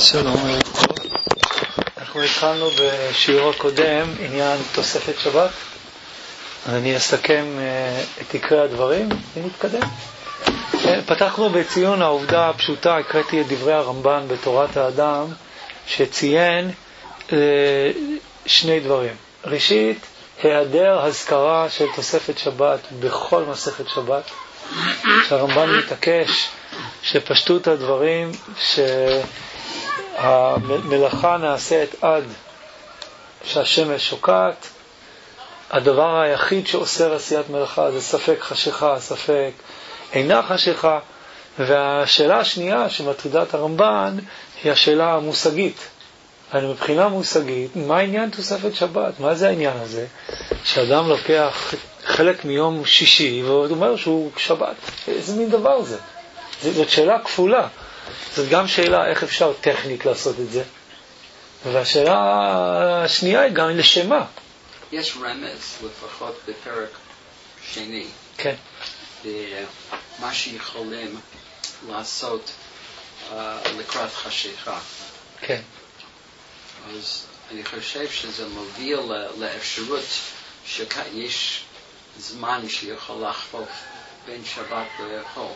שלום טוב. אנחנו התחלנו בשיעור הקודם עניין תוספת שבת, אז אני אסכם את עיקרי הדברים ונתקדם. פתחנו בציון העובדה הפשוטה, הקראתי את דברי הרמב"ן בתורת האדם שציין שני דברים. ראשית, היעדר הזכרה של תוספת שבת בכל מסכת שבת, שהרמב"ן מתעקש שפשטות הדברים שהמלאכה נעשית עד שהשמש שוקעת. הדבר היחיד שאוסר עשיית מלאכה זה ספק חשיכה, ספק אינה חשיכה. והשאלה השנייה שמטרידה את הרמב"ן היא השאלה המושגית. מבחינה מושגית, מה העניין תוספת שבת? מה זה העניין הזה? שאדם לוקח חלק מיום שישי והוא אומר שהוא שבת. איזה מין דבר זה? זאת שאלה כפולה. זאת גם שאלה איך אפשר טכנית לעשות את זה. והשאלה השנייה היא גם לשמה. יש רמז לפחות בפרק שני. כן. מה שיכולים לעשות לקראת חשיכה. כן. אז אני חושב שזה מוביל לאפשרות שיש זמן שיכול לחפוף בין שבת ויכול.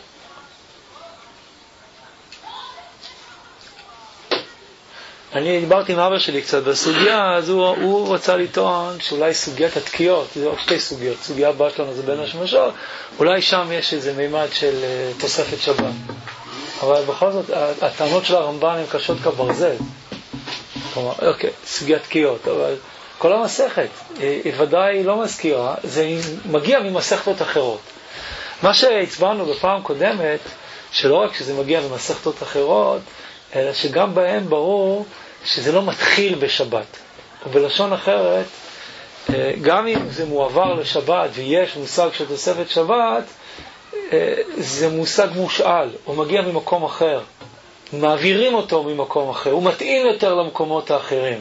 אני דיברתי עם אבא שלי קצת בסוגיה, אז הוא רצה לטעון שאולי סוגיית התקיעות, זה עוד שתי סוגיות, סוגיה הבאה שלנו זה בין השמשות, אולי שם יש איזה מימד של תוספת שבת. אבל בכל זאת, הטענות של הרמב"ן הן קשות כברזל. כלומר, אוקיי, סוגיית תקיעות, אבל כל המסכת היא ודאי לא מזכירה, זה מגיע ממסכתות אחרות. מה שהצבענו בפעם קודמת, שלא רק שזה מגיע ממסכתות אחרות, אלא שגם בהם ברור שזה לא מתחיל בשבת. ובלשון אחרת, גם אם זה מועבר לשבת ויש מושג של תוספת שבת, זה מושג מושאל, הוא מגיע ממקום אחר. מעבירים אותו ממקום אחר, הוא מתאים יותר למקומות האחרים.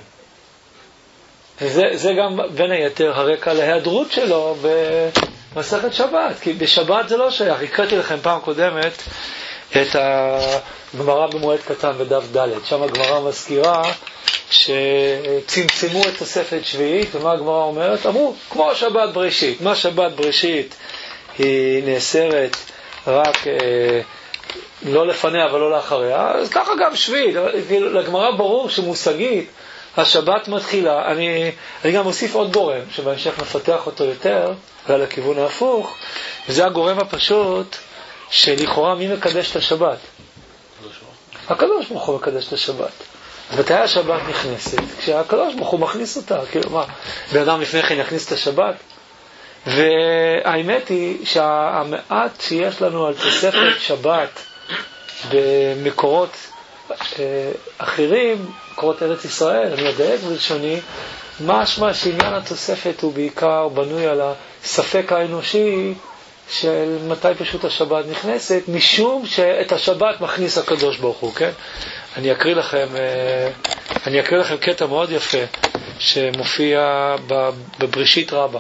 וזה גם בין היתר הרקע להיעדרות שלו במסכת שבת, כי בשבת זה לא שייך. הקראתי לכם פעם קודמת את הגמרא במועד קטן בדף ד', שם הגמרא מזכירה שצמצמו את תוספת שביעית, ומה הגמרא אומרת? אמרו, כמו שבת בראשית. מה שבת בראשית היא נאסרת רק לא לפניה ולא לאחריה, אז ככה גם שביעית. לגמרא ברור שמושגית השבת מתחילה. אני גם מוסיף עוד גורם שבהמשך נפתח אותו יותר ועל הכיוון ההפוך, וזה הגורם הפשוט שלכאורה מי מקדש את השבת? הקדוש ברוך הוא מקדש את השבת. מתי השבת נכנסת? כשהקדוש ברוך הוא מכניס אותה. כאילו מה, באדם לפני כן יכניס את השבת? והאמת היא שהמעט שיש לנו על תוספת שבת במקורות אחרים, מקורות ארץ ישראל, אני אדייק בלשוני, משמע שעניין התוספת הוא בעיקר בנוי על הספק האנושי של מתי פשוט השבת נכנסת, משום שאת השבת מכניס הקדוש ברוך הוא, כן? אני אקריא לכם קטע מאוד יפה שמופיע בבראשית רבה.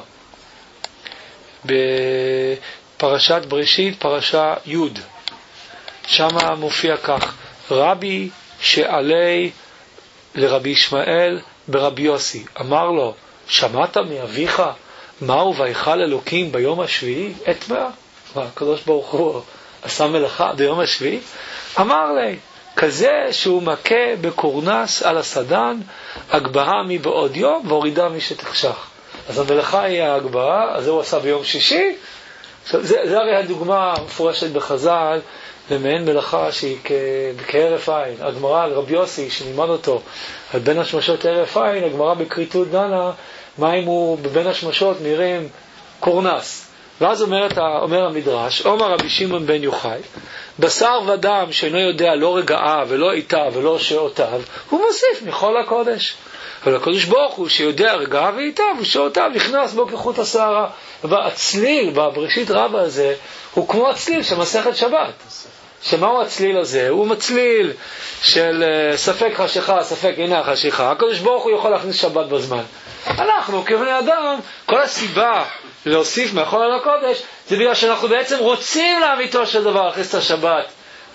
בפרשת בראשית, פרשה י', שם מופיע כך: רבי שעלי לרבי ישמעאל ברבי יוסי, אמר לו, שמעת מאביך מהו ויכל אלוקים ביום השביעי? את מה? הקדוש ברוך הוא עשה מלאכה ביום השביעי? אמר לי, כזה שהוא מכה בקורנס על הסדן, הגבהה מבעוד יום והורידה משתחשך. אז המלאכה היא ההגבהה, אז זה הוא עשה ביום שישי. זה הרי הדוגמה המפורשת בחז"ל למעין מלאכה שהיא כהרף עין. הגמרא על רבי יוסי שנלמד אותו על בין השמשות הרף עין, הגמרא בקריטות דנה מה אם הוא בבין השמשות נראים קורנס. ואז אומר המדרש, אומר רבי שמעון בן יוחאי, בשר ודם שאינו יודע לא רגעיו ולא עיתיו ולא שעותיו, הוא מוסיף מחול הקודש. אבל הקדוש ברוך הוא שיודע רגעיו ועיתיו ושעותיו נכנס בו כחוט השערה. והצליל בבראשית רבה הזה הוא כמו הצליל של מסכת שבת. שמהו הצליל הזה? הוא מצליל של ספק חשיכה, ספק אינה חשיכה. הקדוש ברוך הוא יכול להכניס שבת בזמן. אנחנו כבני אדם, כל הסיבה להוסיף מהחול על הקודש זה בגלל שאנחנו בעצם רוצים לאמיתו של דבר להכניס את השבת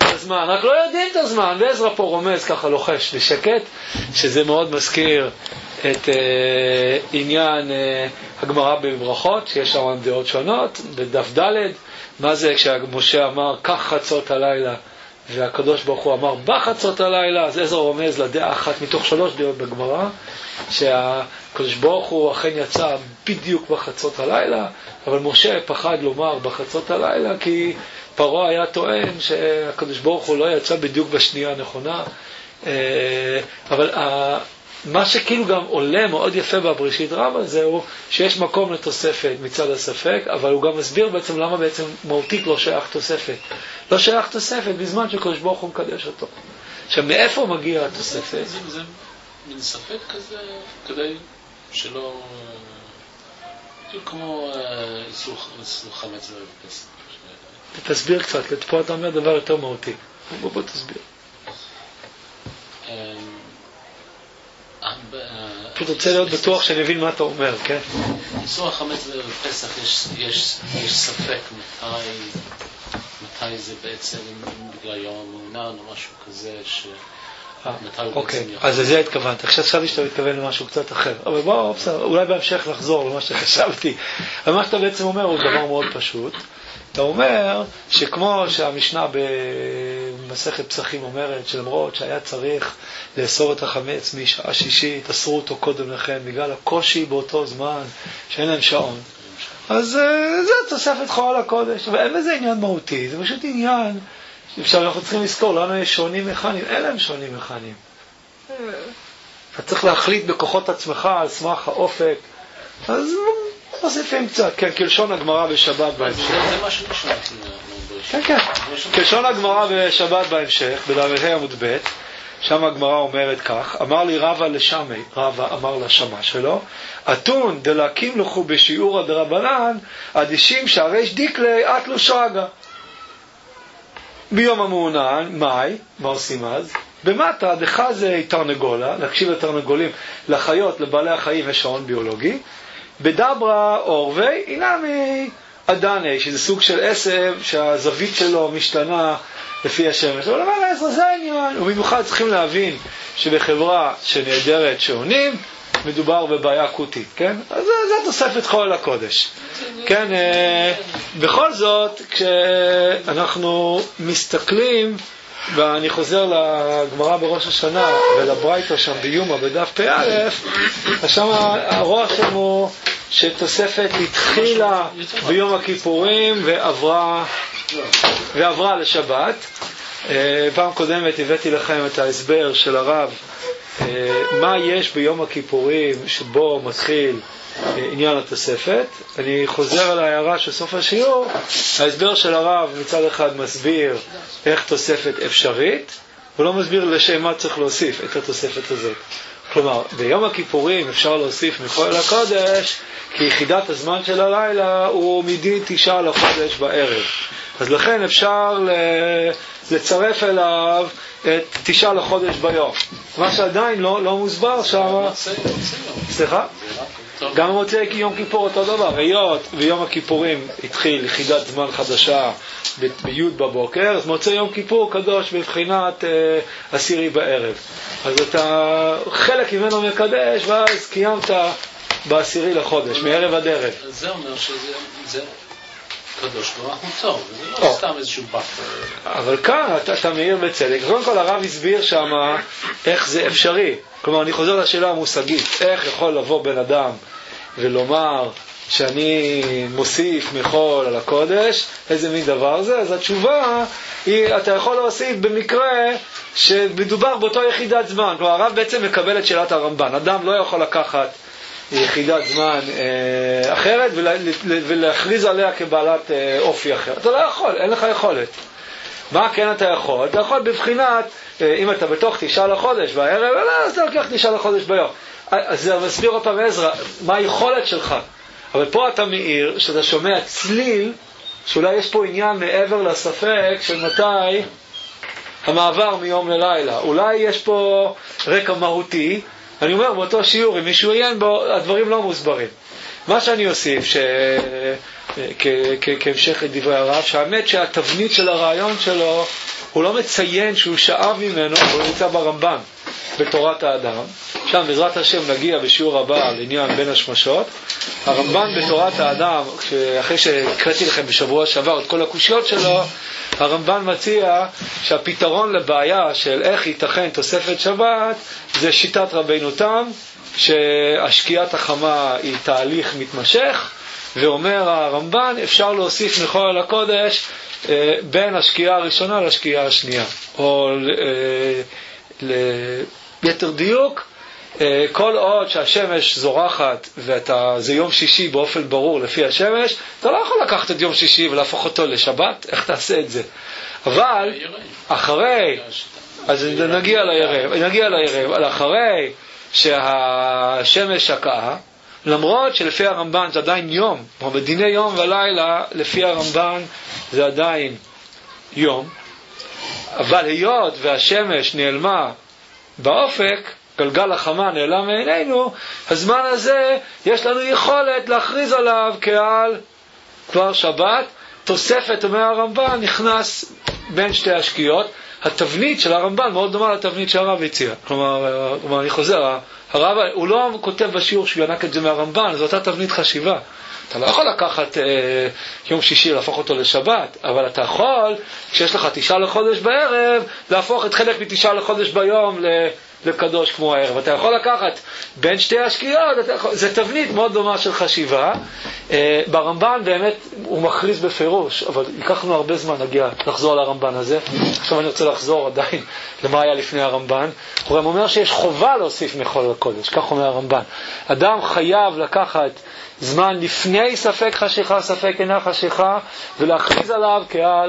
את הזמן, רק לא יודעים את הזמן. ועזרא פה רומז ככה לוחש בשקט, שזה מאוד מזכיר את עניין הגמרא בברכות, שיש שם דעות שונות, בדף ד', מה זה כשמשה אמר כך חצות הלילה, והקדוש ברוך הוא אמר בחצות הלילה, אז עזרא רומז לדעה אחת מתוך 3 דעות בגמרא, שהקדוש ברוך הוא אכן יצא בדיוק בחצות הלילה, אבל משה פחד לומר בחצות הלילה, כי פרעה היה טוען שהקדוש ברוך הוא לא יצא בדיוק בשנייה הנכונה. אבל מה שכאילו גם עולה מאוד יפה בבראשית רבה זהו שיש מקום לתוספת מצד הספק, אבל הוא גם מסביר בעצם למה בעצם מהותית לא שייך תוספת. לא שייך תוספת בזמן שקדוש ברוך הוא מקדש אותו. עכשיו מאיפה מגיע התוספת? זה מין ספק כזה כדי שלא כמו איסור חמץ בפסח. תסביר קצת, כי פה אתה אומר דבר יותר מהותי. בוא תסביר. פשוט רוצה להיות בטוח שאני מבין מה אתה אומר, כן? איסור החמץ בפסח יש ספק מתי זה בעצם בגלל יום המעונן או משהו כזה אוקיי, אז לזה התכוונת. עכשיו חשבתי שאתה מתכוון למשהו קצת אחר, אבל בואו, אולי בהמשך לחזור למה שחשבתי. אבל מה שאתה בעצם אומר הוא דבר מאוד פשוט. אתה אומר שכמו שהמשנה במסכת פסחים אומרת שלמרות שהיה צריך לאסור את החמץ משעה שישית, אסרו אותו קודם לכן בגלל הקושי באותו זמן שאין להם שעון, אז זה תוספת חול לקודש, ואין בזה עניין מהותי, זה פשוט עניין. עכשיו אנחנו צריכים לזכור, לנו יש שעונים מכניים, אין להם שעונים מכניים. אתה צריך להחליט בכוחות עצמך על סמך האופק, אז מוסיפים קצת, כן, כלשון הגמרא בשבת בהמשך. זה מה שנשמע. כן, כן. כלשון הגמרא בשבת בהמשך, בדף עמוד ב', שם הגמרא אומרת כך, אמר לי רבא לשמי, רבא אמר לשמה שלו, אתון דלקים לכו בשיעור הדרבנן, אדישים שהריש דיקלי אטלו שרגה. ביום המעונן, מה עושים אז? במטה, דחזה תרנגולה, להקשיב לתרנגולים, לחיות, לבעלי החיים יש שעון ביולוגי, בדברה אורבי, אינמי אדני, שזה סוג של עשב שהזווית שלו משתנה לפי השמש. אבל אמר לעזר, זה העניין. ובמיוחד צריכים להבין שבחברה שנעדרת שעונים, מדובר בבעיה אקוטית, כן? אז זה תוספת חול לקודש. כן, בכל זאת, כשאנחנו מסתכלים, ואני חוזר לגמרא בראש השנה ולברייתא שם ביומא בדף פ"א, שם הרוח שם הוא שתוספת התחילה ביום הכיפורים ועברה לשבת. פעם קודמת הבאתי לכם את ההסבר של הרב מה יש ביום הכיפורים שבו מתחיל עניין התוספת. אני חוזר על ההערה של סוף השיעור. ההסבר של הרב מצד אחד מסביר איך תוספת אפשרית, הוא לא מסביר לשם מה צריך להוסיף את התוספת הזאת. כלומר, ביום הכיפורים אפשר להוסיף מחול לקודש, כי יחידת הזמן של הלילה הוא מדין 9 לחודש בערב. אז לכן אפשר לצרף אליו את 9 לחודש ביום. מה שעדיין לא מוסבר שם. סליחה? גם מוצאי יום כיפור אותו דבר. היות ויום הכיפורים התחיל יחידת זמן חדשה בי' בבוקר, אז מוצאי יום כיפור קדוש בבחינת 10 בערב. אז אתה חלק ממנו מקדש, ואז קיימת ב10 לחודש, מערב עד ערב. זה אומר שזה קדוש ברוך הוא טוב, זה לא סתם איזשהו באפר. אבל כאן אתה מעיר בצדק. קודם כל הרב הסביר שם איך זה אפשרי. כלומר, אני חוזר לשאלה המושגית, איך יכול לבוא בן אדם ולומר שאני מוסיף מחול על הקודש, איזה מין דבר זה? אז התשובה היא, אתה יכול להוסיף במקרה שמדובר באותו יחידת זמן. כלומר, הרב בעצם מקבל את שאלת הרמב"ן. אדם לא יכול לקחת יחידת זמן אחרת ולהכריז עליה כבעלת אופי אחר. אתה לא יכול, אין לך יכולת. מה כן אתה יכול? אתה יכול בבחינת, אם אתה בתוך 9 לחודש בערב, אז אתה לוקח 9 לחודש ביום. אז זה מסביר אותה בעזרא, מה היכולת שלך. אבל פה אתה מעיר שאתה שומע צליל, שאולי יש פה עניין מעבר לספק של מתי המעבר מיום ללילה. אולי יש פה רקע מהותי. אני אומר באותו שיעור, אם מישהו עיין בו, הדברים לא מוסברים. מה שאני אוסיף, כהמשך לדברי הרב, שהאמת שהתבנית של הרעיון שלו הוא לא מציין שהוא שאב ממנו, הוא נמצא ברמב"ן, בתורת האדם. שם בעזרת השם נגיע בשיעור הבא לעניין בין השמשות. הרמב"ן בתורת האדם, אחרי שהקראתי לכם בשבוע שעבר את כל הקושיות שלו, הרמב"ן מציע שהפתרון לבעיה של איך ייתכן תוספת שבת זה שיטת רבינו תם, שהשקיעת החמה היא תהליך מתמשך, ואומר הרמב"ן אפשר להוסיף מחול הקודש בין השקיעה הראשונה לשקיעה השנייה, או ליתר דיוק, כל עוד שהשמש זורחת וזה יום שישי באופן ברור לפי השמש, אתה לא יכול לקחת את יום שישי ולהפוך אותו לשבת. איך תעשה את זה? אבל אחרי, אז נגיע לירב, אבל אחרי שהשמש שקעה, למרות שלפי הרמב"ן זה עדיין יום, כמו בדיני יום ולילה, לפי הרמב"ן זה עדיין יום, אבל היות והשמש נעלמה באופק, גלגל החמה נעלם מעינינו, הזמן הזה יש לנו יכולת להכריז עליו כעל כבר שבת. תוספת, אומר הרמב"ן, נכנס בין שתי השקיעות. התבנית של הרמב"ן מאוד דומה לתבנית שהרב הציע. כלומר, אני חוזר, הרב, הוא לא כותב בשיעור שהוא ינק את זה מהרמב"ן, זו אותה תבנית חשיבה. אתה לא יכול לקחת יום שישי להפוך אותו לשבת, אבל אתה יכול, כשיש לך 9 לחודש בערב, להפוך את חלק מ9 לחודש ביום לקדוש כמו הערב. אתה יכול לקחת בין שתי השקיעות, זה תבנית מאוד דומה של חשיבה. ברמב"ן באמת הוא מכריז בפירוש, אבל ייקחנו הרבה זמן לחזור על הרמב"ן הזה. עכשיו אני רוצה לחזור עדיין למה היה לפני הרמב"ן. הוא גם אומר שיש חובה להוסיף מחול הקודש, כך אומר הרמב"ן. אדם חייב לקחת זמן לפני ספק חשיכה, ספק אינה חשיכה, ולהכריז עליו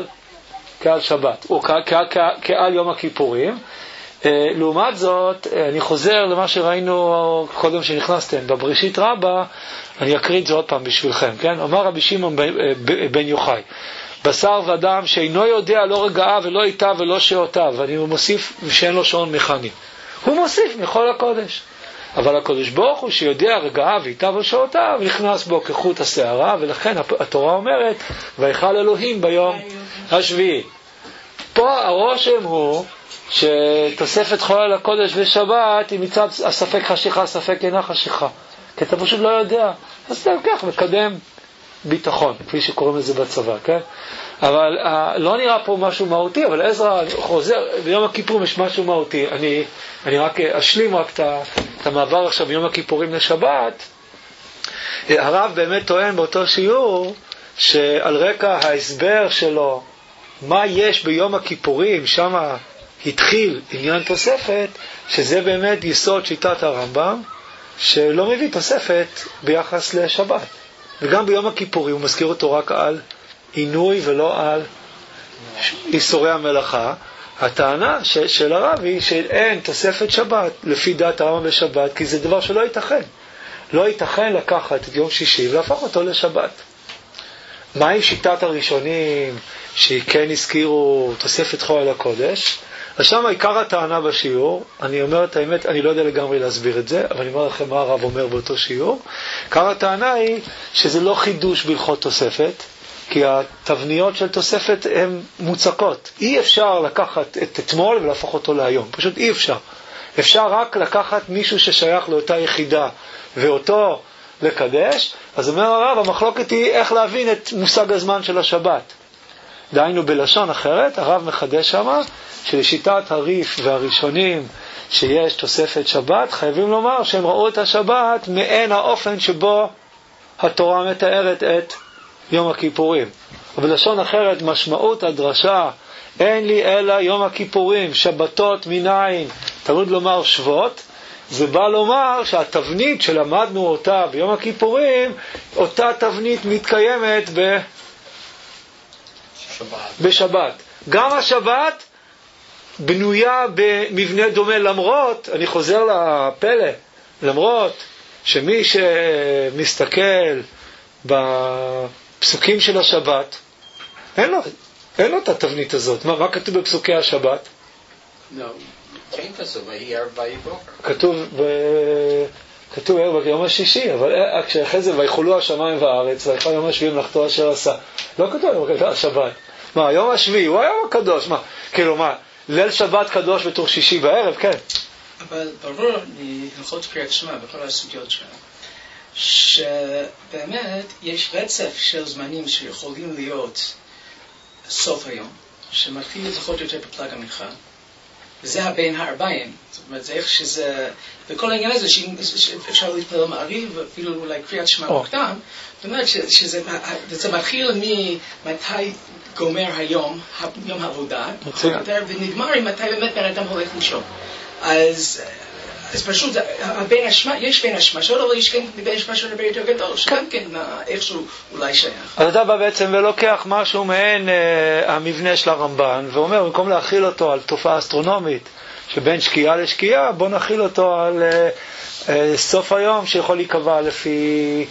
כעל שבת, או כעל יום הכיפורים. לעומת זאת, אני חוזר למה שראינו קודם שנכנסתם, בבראשית רבה, אני אקריא את זה עוד פעם בשבילכם, כן? אמר רבי שמעון בן יוחאי, בשר ודם שאינו יודע לא רגעה ולא איתה ולא שעותיו, ואני מוסיף שאין לו שעון מכני, הוא מוסיף מחול הקודש. אבל הקודש ברוך הוא שיודע רגעה ואיתה ושעותיו, נכנס בו כחוט השערה, ולכן התורה אומרת, ויכל אלוהים ביום השביעי. פה הרושם הוא שתוספת חול הקודש ושבת היא מצד הספק חשיכה, ספק אינה חשיכה, כי אתה פשוט לא יודע, אז אתה כך מקדם ביטחון, כפי שקוראים לזה בצבא, כן? אבל לא נראה פה משהו מהותי, אבל עזרא חוזר, ביום הכיפורים יש משהו מהותי. אני רק אשלים רק את המעבר עכשיו ביום הכיפורים לשבת. הרב באמת טוען באותו שיעור שעל רקע ההסבר שלו מה יש ביום הכיפורים, שם התחיל עניין תוספת, שזה באמת יסוד שיטת הרמב"ם, שלא מביא תוספת ביחס לשבת. וגם ביום הכיפורים הוא מזכיר אותו רק על עינוי ולא על איסורי המלאכה. הטענה של הרב היא שאין תוספת שבת לפי דעת הרמב"ם בשבת, כי זה דבר שלא ייתכן. לא ייתכן לקחת את יום שישי ולהפוך אותו לשבת. מה עם שיטת הראשונים שכן הזכירו תוספת חול הקודש? אז שם עיקר הטענה בשיעור, אני אומר את האמת, אני לא יודע לגמרי להסביר את זה, אבל אני אומר לכם מה הרב אומר באותו שיעור. עיקר הטענה היא שזה לא חידוש בהלכות תוספת, כי התבניות של תוספת הן מוצקות. אי אפשר לקחת את אתמול ולהפוך אותו להיום, פשוט אי אפשר. אפשר רק לקחת מישהו ששייך לאותה יחידה ואותו לקדש. אז אומר הרב, המחלוקת היא איך להבין את מושג הזמן של השבת. דהיינו בלשון אחרת, הרב מחדש שמה שלשיטת הריף והראשונים שיש תוספת שבת, חייבים לומר שהם ראו את השבת מעין האופן שבו התורה מתארת את יום הכיפורים. ובלשון אחרת, משמעות הדרשה, אין לי אלא יום הכיפורים, שבתות מניין, תמיד לומר שבות, זה בא לומר שהתבנית שלמדנו אותה ביום הכיפורים, אותה תבנית מתקיימת בשבת. גם השבת בנויה במבנה דומה, למרות, אני חוזר לפלא, למרות שמי שמסתכל בפסוקים של השבת, אין לו את התבנית הזאת. מה כתוב בפסוקי השבת? כתוב ערב יום השישי, אבל כשאחרי זה ויחולו השמיים והארץ, ויחל יום השביעי מלאכתו אשר עשה. לא כתוב השבת. מה, יום השביעי הוא היום הקדוש, מה? כאילו מה, ליל שבת קדוש בתוך שישי בערב, כן. אבל ברור מהלכות קריאת שמע בכל הסוגיות שלנו, שבאמת יש רצף של זמנים שיכולים להיות סוף היום, שמתחיל לפחות יותר בפלג המנחה, וזה הבין הערביים. זאת אומרת, זה איך שזה, וכל העניין הזה שאפשר להתפלל מעריב, אפילו אולי קריאת שמע מוקדם, זאת אומרת שזה מתחיל ממתי גומר היום, יום העבודה, ונגמר עם מתי באמת בן אדם הולך לישון. אז פשוט, יש בין השמשות, אבל יש כן בין השמשות הרבה יותר גדול, שגם כן איכשהו אולי שייך. אז אתה בא בעצם ולוקח משהו מעין המבנה של הרמב"ן, ואומר, במקום להכיל אותו על תופעה אסטרונומית, שבין שקיעה לשקיעה, בוא נכיל אותו על סוף היום, שיכול להיקבע לפי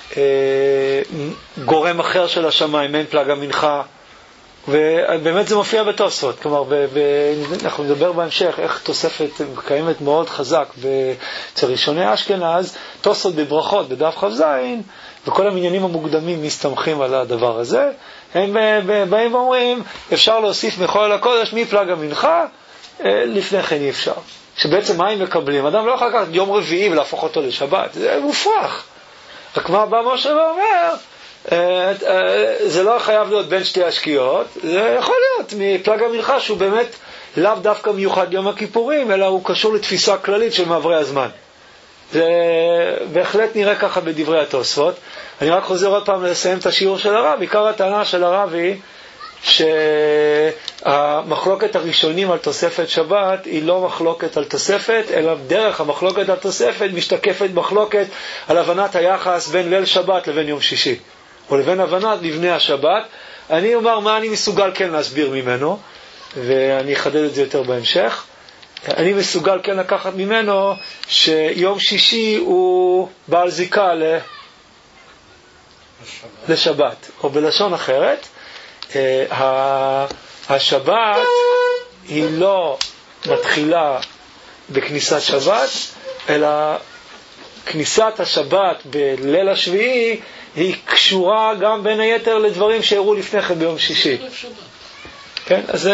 גורם אחר של השמיים, מעין פלג המנחה, ובאמת זה מופיע בתוספות. כלומר, אנחנו נדבר בהמשך איך תוספת קיימת מאוד חזק אצל ראשוני אשכנז, תוספות בברכות בדף כ"ז, וכל המניינים המוקדמים מסתמכים על הדבר הזה. הם באים ואומרים, אפשר להוסיף מחול הקודש מפלג המנחה, לפני כן אי אפשר. שבעצם מה הם מקבלים? אדם לא יכול לקחת יום רביעי ולהפוך אותו לשבת, זה מופרך. רק מה בא משה ואומר, זה לא חייב להיות בין שתי השקיעות, זה יכול להיות מפלג המנחה שהוא באמת לאו דווקא מיוחד יום הכיפורים, אלא הוא קשור לתפיסה כללית של מעברי הזמן. זה בהחלט נראה ככה בדברי התוספות. אני רק חוזר עוד פעם לסיים את השיעור של הרב. עיקר הטענה של הרב היא שהמחלוקת הראשונים על תוספת שבת היא לא מחלוקת על תוספת, אלא דרך המחלוקת על תוספת משתקפת מחלוקת על הבנת היחס בין ליל שבת לבין יום שישי, או לבין הבנת לבני השבת. אני אומר מה אני מסוגל כן להסביר ממנו, ואני אחדד את זה יותר בהמשך. אני מסוגל כן לקחת ממנו שיום שישי הוא בעל זיקה לשבת, או בלשון אחרת, השבת היא לא מתחילה בכניסת שבת, אלא כניסת השבת בליל השביעי היא קשורה גם בין היתר לדברים שהראו לפני כן ביום שישי. כן, אז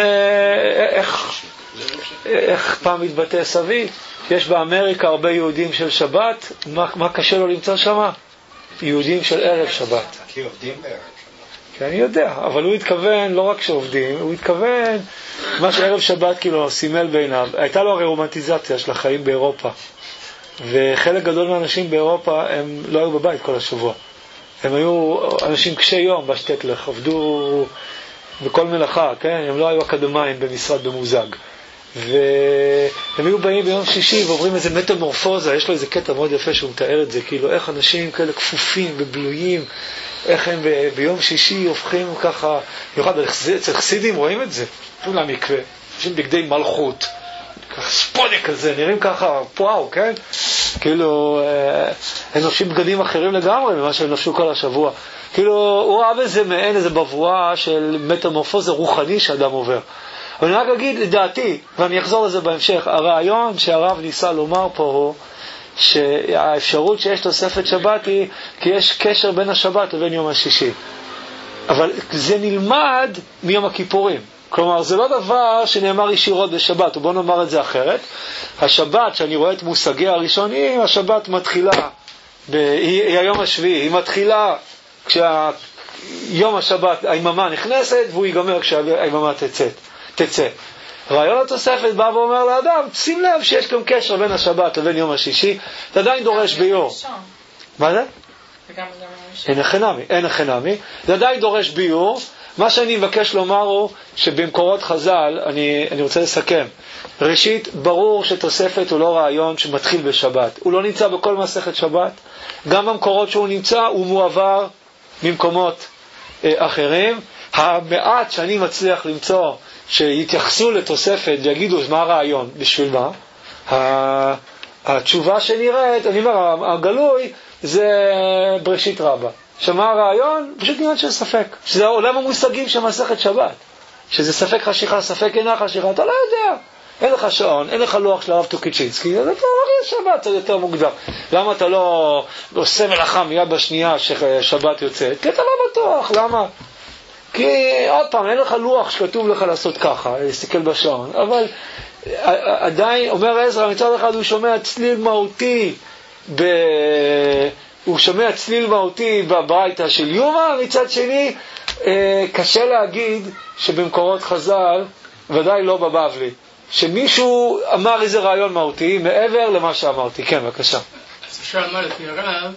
איך פעם מתבטא סבי? יש באמריקה הרבה יהודים של שבת, מה קשה לו למצוא שם? יהודים של ערב שבת. כי עובדים בערב שבת. כן, אני יודע, אבל הוא התכוון לא רק שעובדים, הוא התכוון מה שערב שבת כאילו סימל בעיניו. הייתה לו הרי רומנטיזציה של החיים באירופה, וחלק גדול מהאנשים באירופה הם לא היו בבית כל השבוע. הם היו אנשים קשי יום בשטטלך, עבדו בכל מלאכה, כן? הם לא היו אקדמיים במשרד במוזג. והם היו באים ביום שישי ועוברים איזה מטמורפוזה. יש לו איזה קטע מאוד יפה שהוא מתאר את זה, כאילו איך אנשים כאלה כפופים ובלויים, איך הם ביום שישי הופכים ככה, במיוחד אצל חסידים רואים את זה, הולכים למקווה, אנשים בגדי מלכות, ככה ספוני כזה, נראים ככה פואו, כן? כאילו הם נופשים בגדים אחרים לגמרי ממה שהם נפשו כל השבוע. כאילו הוא ראה בזה מעין איזה בבואה של מטמורפוזה רוחני שאדם עובר. אבל אני רק אגיד לדעתי, ואני אחזור לזה בהמשך, הרעיון שהרב ניסה לומר פה הוא שהאפשרות שיש תוספת שבת היא כי יש קשר בין השבת לבין יום השישי. אבל זה נלמד מיום הכיפורים. כלומר, זה לא דבר שנאמר ישירות בשבת, ובוא נאמר את זה אחרת. השבת, שאני רואה את מושגי הראשונים, השבת מתחילה, היא היום השביעי, היא מתחילה כשיום השבת, היממה נכנסת, והוא ייגמר כשהיממה תצא. רעיון התוספת בא ואומר לאדם, שים לב שיש גם קשר בין השבת לבין יום השישי, אתה עדיין דורש ביור. מה זה? אין החינמי. זה עדיין דורש ביור. מה שאני מבקש לומר הוא שבמקורות חז"ל, אני רוצה לסכם. ראשית, ברור שתוספת הוא לא רעיון שמתחיל בשבת. הוא לא נמצא בכל מסכת שבת. גם במקורות שהוא נמצא הוא מועבר ממקומות אחרים. המעט שאני מצליח למצוא שיתייחסו לתוספת ויגידו מה הרעיון, בשביל מה? התשובה שנראית, אני אומר, הגלוי זה בראשית רבה. שמה הרעיון? פשוט עניין של ספק. שזה עולם המושגים של מסכת שבת. שזה ספק חשיכה, ספק אינה חשיכה, אתה לא יודע. אין לך שעון, אין לך לוח של הרב טוקיצ'ינסקי, אז אתה הולך לשבת, זה יותר מוקדם. למה אתה לא עושה מלאכה מיד בשנייה ששבת יוצאת? כי אתה לא בטוח, למה? כי עוד פעם, אין לך לוח שכתוב לך לעשות ככה, להסתכל בשעון, אבל עדיין, אומר עזרא, מצד אחד הוא שומע צליל מהותי, הוא שומע צליל מהותי בברייתא של יומא, מצד שני, קשה להגיד שבמקורות חז"ל, ודאי לא בבבלי, שמישהו אמר איזה רעיון מהותי, מעבר למה שאמרתי. כן, בבקשה. אז אפשר לומר לפי הרב,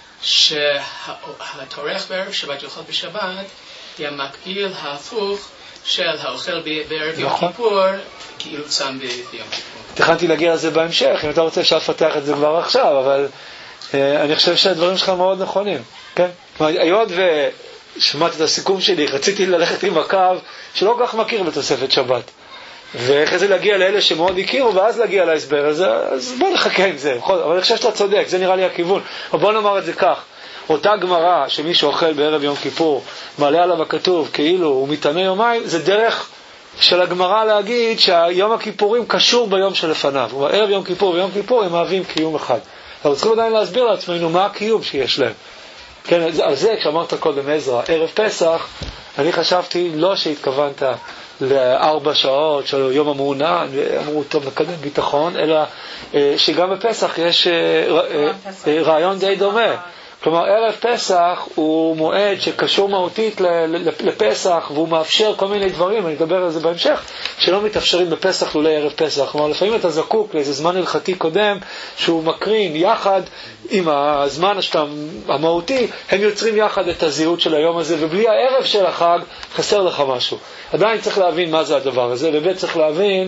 שהטורח בערב שבת יאכל בשבת, היא המקביל ההפוך של האוכל בערב יום כיפור, כאילו צם ביום כיפור. תכנתי להגיע לזה בהמשך, אם אתה רוצה אפשר לפתח את זה כבר עכשיו, אבל אני חושב שהדברים שלך מאוד נכונים. כן? היות ושמעתי את הסיכום שלי, רציתי ללכת עם הקו שלא כל כך מכיר בתוספת שבת. ואחרי זה להגיע לאלה שמאוד הכירו, ואז להגיע להסבר הזה, אז בוא נחכה עם זה. אבל אני חושב שאתה צודק, זה נראה לי הכיוון. אבל בוא נאמר את זה כך. אותה גמרא שמי שאוכל בערב יום כיפור, מעלה עליו הכתוב כאילו הוא מתענה יומיים, זה דרך של הגמרא להגיד שהיום הכיפורים קשור ביום שלפניו. ערב יום כיפור ויום כיפור הם מהווים קיום אחד. אנחנו צריכים עדיין להסביר לעצמנו מה הקיום שיש להם. כן, על זה כשאמרת קודם עזרא, ערב פסח, אני חשבתי לא שהתכוונת ל4 שעות של יום המעונן, אמרו טוב נקדם ביטחון, אלא שגם בפסח יש רעיון די דומה. כלומר, ערב פסח הוא מועד שקשור מהותית לפסח, והוא מאפשר כל מיני דברים, אני אדבר על זה בהמשך, שלא מתאפשרים בפסח לולא ערב פסח. כלומר, לפעמים אתה זקוק לאיזה זמן הלכתי קודם, שהוא מקרין יחד עם הזמן המהותי, הם יוצרים יחד את הזהות של היום הזה, ובלי הערב של החג חסר לך משהו. עדיין צריך להבין מה זה הדבר הזה, ובית צריך להבין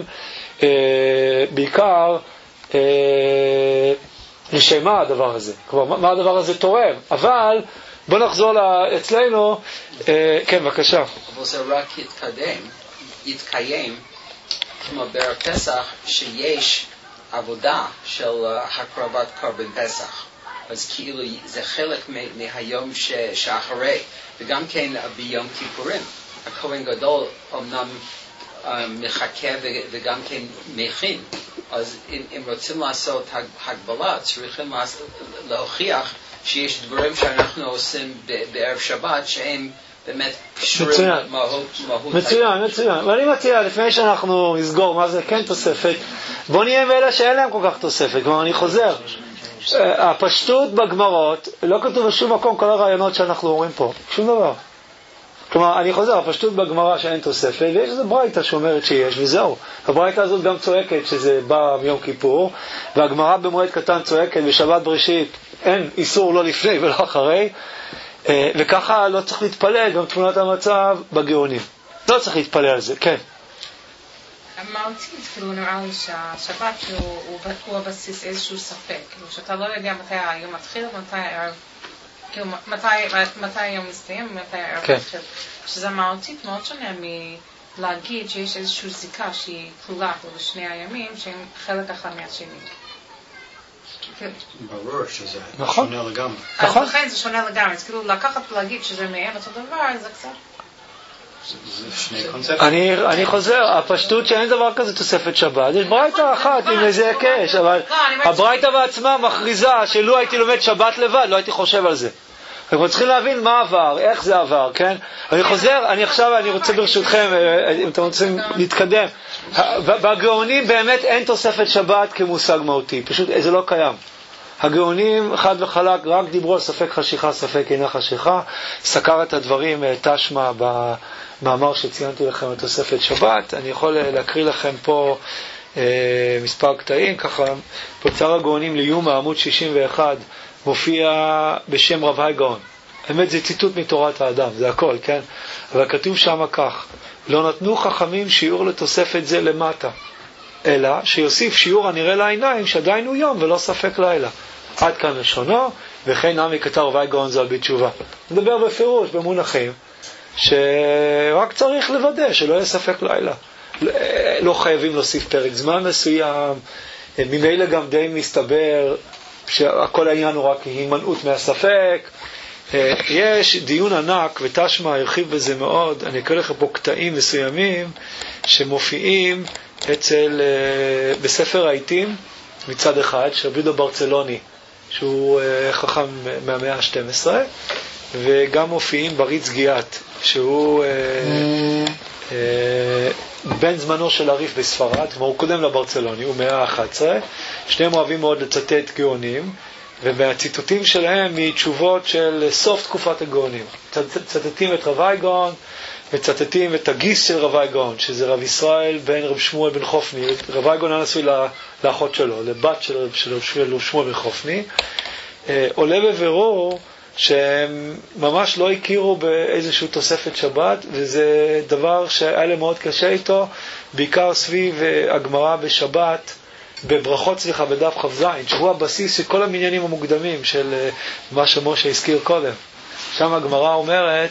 בעיקר לשמה הדבר הזה, כלומר, מה הדבר הזה תורם. אבל בוא נחזור אצלנו. כן, בבקשה. אבל זה רק יתקיים כמו בערב פסח, שיש עבודה של הקרבת קורבן פסח, אז כאילו זה חלק מהיום שאחרי, וגם כן ביום כיפורים הכהן גדול אמנם מחכה וגם כן מכין. אז אם רוצים לעשות הגבלה, צריכים להוכיח שיש דברים שאנחנו עושים בערב שבת שהם באמת קשורים למהות. מצוין. ואני מציע, לפני שאנחנו נסגור מה זה כן תוספת, בוא נהיה מאלה שאין להם כל כך תוספת. כלומר, אני חוזר, הפשטות בגמרות, לא כתוב בשום מקום כל הרעיונות שאנחנו אומרים פה, שום דבר. כלומר, אני חוזר, הפשטות בגמרא שאין תוספת, ויש איזו ברייתא שאומרת שיש, וזהו. הברייתא הזאת גם צועקת שזה בא מיום כיפור, והגמרא במועד קטן צועקת, בשבת בראשית אין איסור לא לפני ולא אחרי, וככה לא צריך להתפלל, גם תמונת המצב בגאונים. לא צריך להתפלל על זה, כן. מהותית, כאילו נראה לי שהשבת הוא הבסיס איזשהו ספק, כאילו שאתה לא יודע מתי היום מתחיל ומתי הערב, כאילו מתי היום מסתיים ומתי הערב מתחיל. שזה מהותית מאוד שונה מלהגיד שיש איזושהי זיקה שהיא כלולה בשני הימים שהם חלק אחד מהשני. ברור שזה שונה לגמרי. אז לכן זה שונה לגמרי, אז כאילו לקחת ולהגיד שזה מעין אותו דבר, זה קצת. אני חוזר, הפשטות שאין דבר כזה תוספת שבת, יש ברייתא אחת עם איזה הקש, אבל הברייתא בעצמה מכריזה שלו הייתי לומד שבת לבד, לא הייתי חושב על זה. אנחנו צריכים להבין מה עבר, איך זה עבר, כן? אני חוזר, אני רוצה ברשותכם, אם אתם רוצים להתקדם, בגאונים באמת אין תוספת שבת כמושג מהותי, פשוט זה לא קיים. הגאונים חד וחלק רק דיברו על ספק חשיכה, ספק אינה חשיכה, סקר את הדברים תשמע במאמר שציינתי לכם את תוספת שבת. אני יכול להקריא לכם פה מספר קטעים, ככה פוצר הגאונים ליומא עמוד 61 מופיע בשם רב היי גאון. האמת זה ציטוט מתורת האדם, זה הכל, כן? אבל כתוב שם כך: לא נתנו חכמים שיעור לתוספת זה למטה, אלא שיוסיף שיעור הנראה לעיניים שעדיין הוא יום ולא ספק לילה. עד כאן לשונו, וכן נמי כתב רב היי גאון ז"ל בתשובה. מדבר בפירוש במונחים שרק צריך לוודא שלא יהיה ספק לילה. לא חייבים להוסיף פרק זמן מסוים, ממילא גם די מסתבר שהכל העניין הוא רק הימנעות מהספק. יש דיון ענק, ותשמע הרחיב בזה מאוד, אני אקרא לך פה קטעים מסוימים שמופיעים בספר העיתים מצד אחד, של בידו ברצלוני, שהוא חכם מהמאה ה-12, וגם מופיעים בריץ גיאת, שהוא בן זמנו של הריף בספרד, כלומר הוא קודם לברצלוני, הוא מאה ה-11, שניהם אוהבים מאוד לצטט גאונים, ובציטוטים שלהם מתשובות של סוף תקופת הגאונים. צטטים את רבי גאון, מצטטים את הגיס של רבי גאון, שזה רב ישראל בן רב שמואל בן חופני. רבי גאון היה נשוי לאחות שלו, לבת של רב שמואל בן חופני. עולה בבירור שהם ממש לא הכירו באיזושהי תוספת שבת, וזה דבר שהיה להם מאוד קשה איתו, בעיקר סביב הגמרא בשבת, בברכות בדף כ"ז, שהוא הבסיס של כל המניינים המוקדמים של מה שמשה הזכיר קודם. שם הגמרא אומרת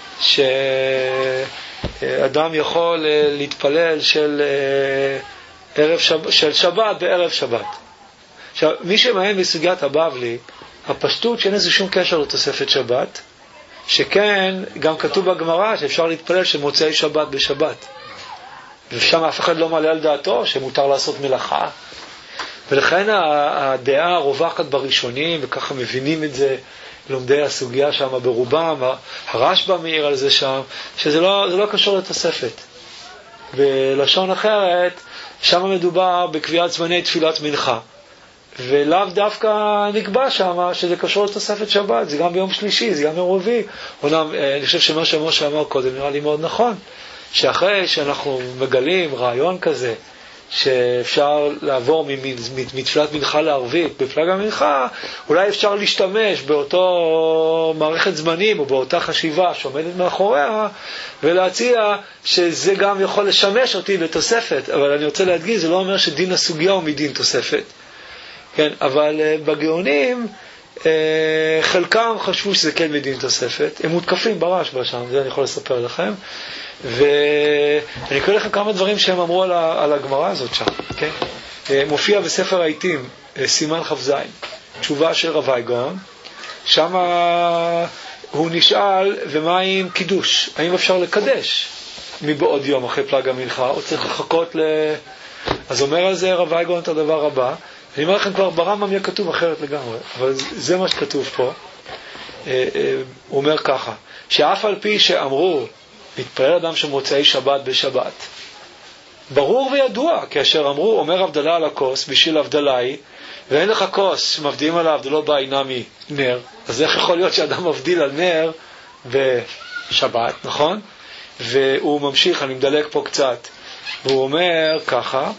שאדם יכול להתפלל של שבת בערב שבת. עכשיו, מי שמעניין בסוגיית הבבלי, הפשטות שאין איזה שום קשר לתוספת שבת, שכן גם כתוב בגמרא שאפשר להתפלל שמוצאי שבת בשבת, ושם אף אחד לא מעלה על דעתו שמותר לעשות מלאכה. ולכן הדעה הרווחת בראשונים, וככה מבינים את זה לומדי הסוגיה שם ברובם, הרשב"א מעיר על זה שם, שזה לא קשור לתוספת. בלשון אחרת, שם מדובר בקביעת זמני תפילת מנחה, ולאו דווקא נקבע שם שזה קשור לתוספת שבת, זה גם ביום שלישי, זה גם ביום רביעי. אומנם, אני חושב שמה שמשה אמר קודם נראה לי מאוד נכון, שאחרי שאנחנו מגלים רעיון כזה, שאפשר לעבור מתפילת מנחה לערבית בפלג המנחה, אולי אפשר להשתמש באותו מערכת זמנים או באותה חשיבה שעומדת מאחוריה, ולהציע שזה גם יכול לשמש אותי לתוספת. אבל אני רוצה להדגיש, זה לא אומר שדין הסוגיה הוא מדין תוספת, כן? אבל בגאונים חלקם חשבו שזה כן מדין תוספת, הם מותקפים ברשב"א שם, זה אני יכול לספר לכם. ואני אקרא לכם כמה דברים שהם אמרו על הגמרא הזאת שם, כן? מופיע בספר העיתים, סימן כ"ז, תשובה של רבי גאון. שם הוא נשאל, ומה עם קידוש? האם אפשר לקדש מבעוד יום אחרי פלג המנחה, או צריך לחכות אז אומר על זה רבי גאון את הדבר הבא. אני אומר לכם, כבר ברמב"ם יהיה כתוב אחרת לגמרי, אבל זה מה שכתוב פה. הוא אומר ככה, שאף על פי שאמרו מתפלל אדם שמוצאי שבת בשבת, ברור וידוע, כאשר אמרו, אומר הבדלה על הכוס, בשביל הבדלאי, ואין לך כוס שמבדילים על ההבדלות בעינה מנר, אז איך יכול להיות שאדם מבדיל על נר בשבת, נכון? והוא ממשיך, אני מדלג פה קצת, והוא אומר ככה,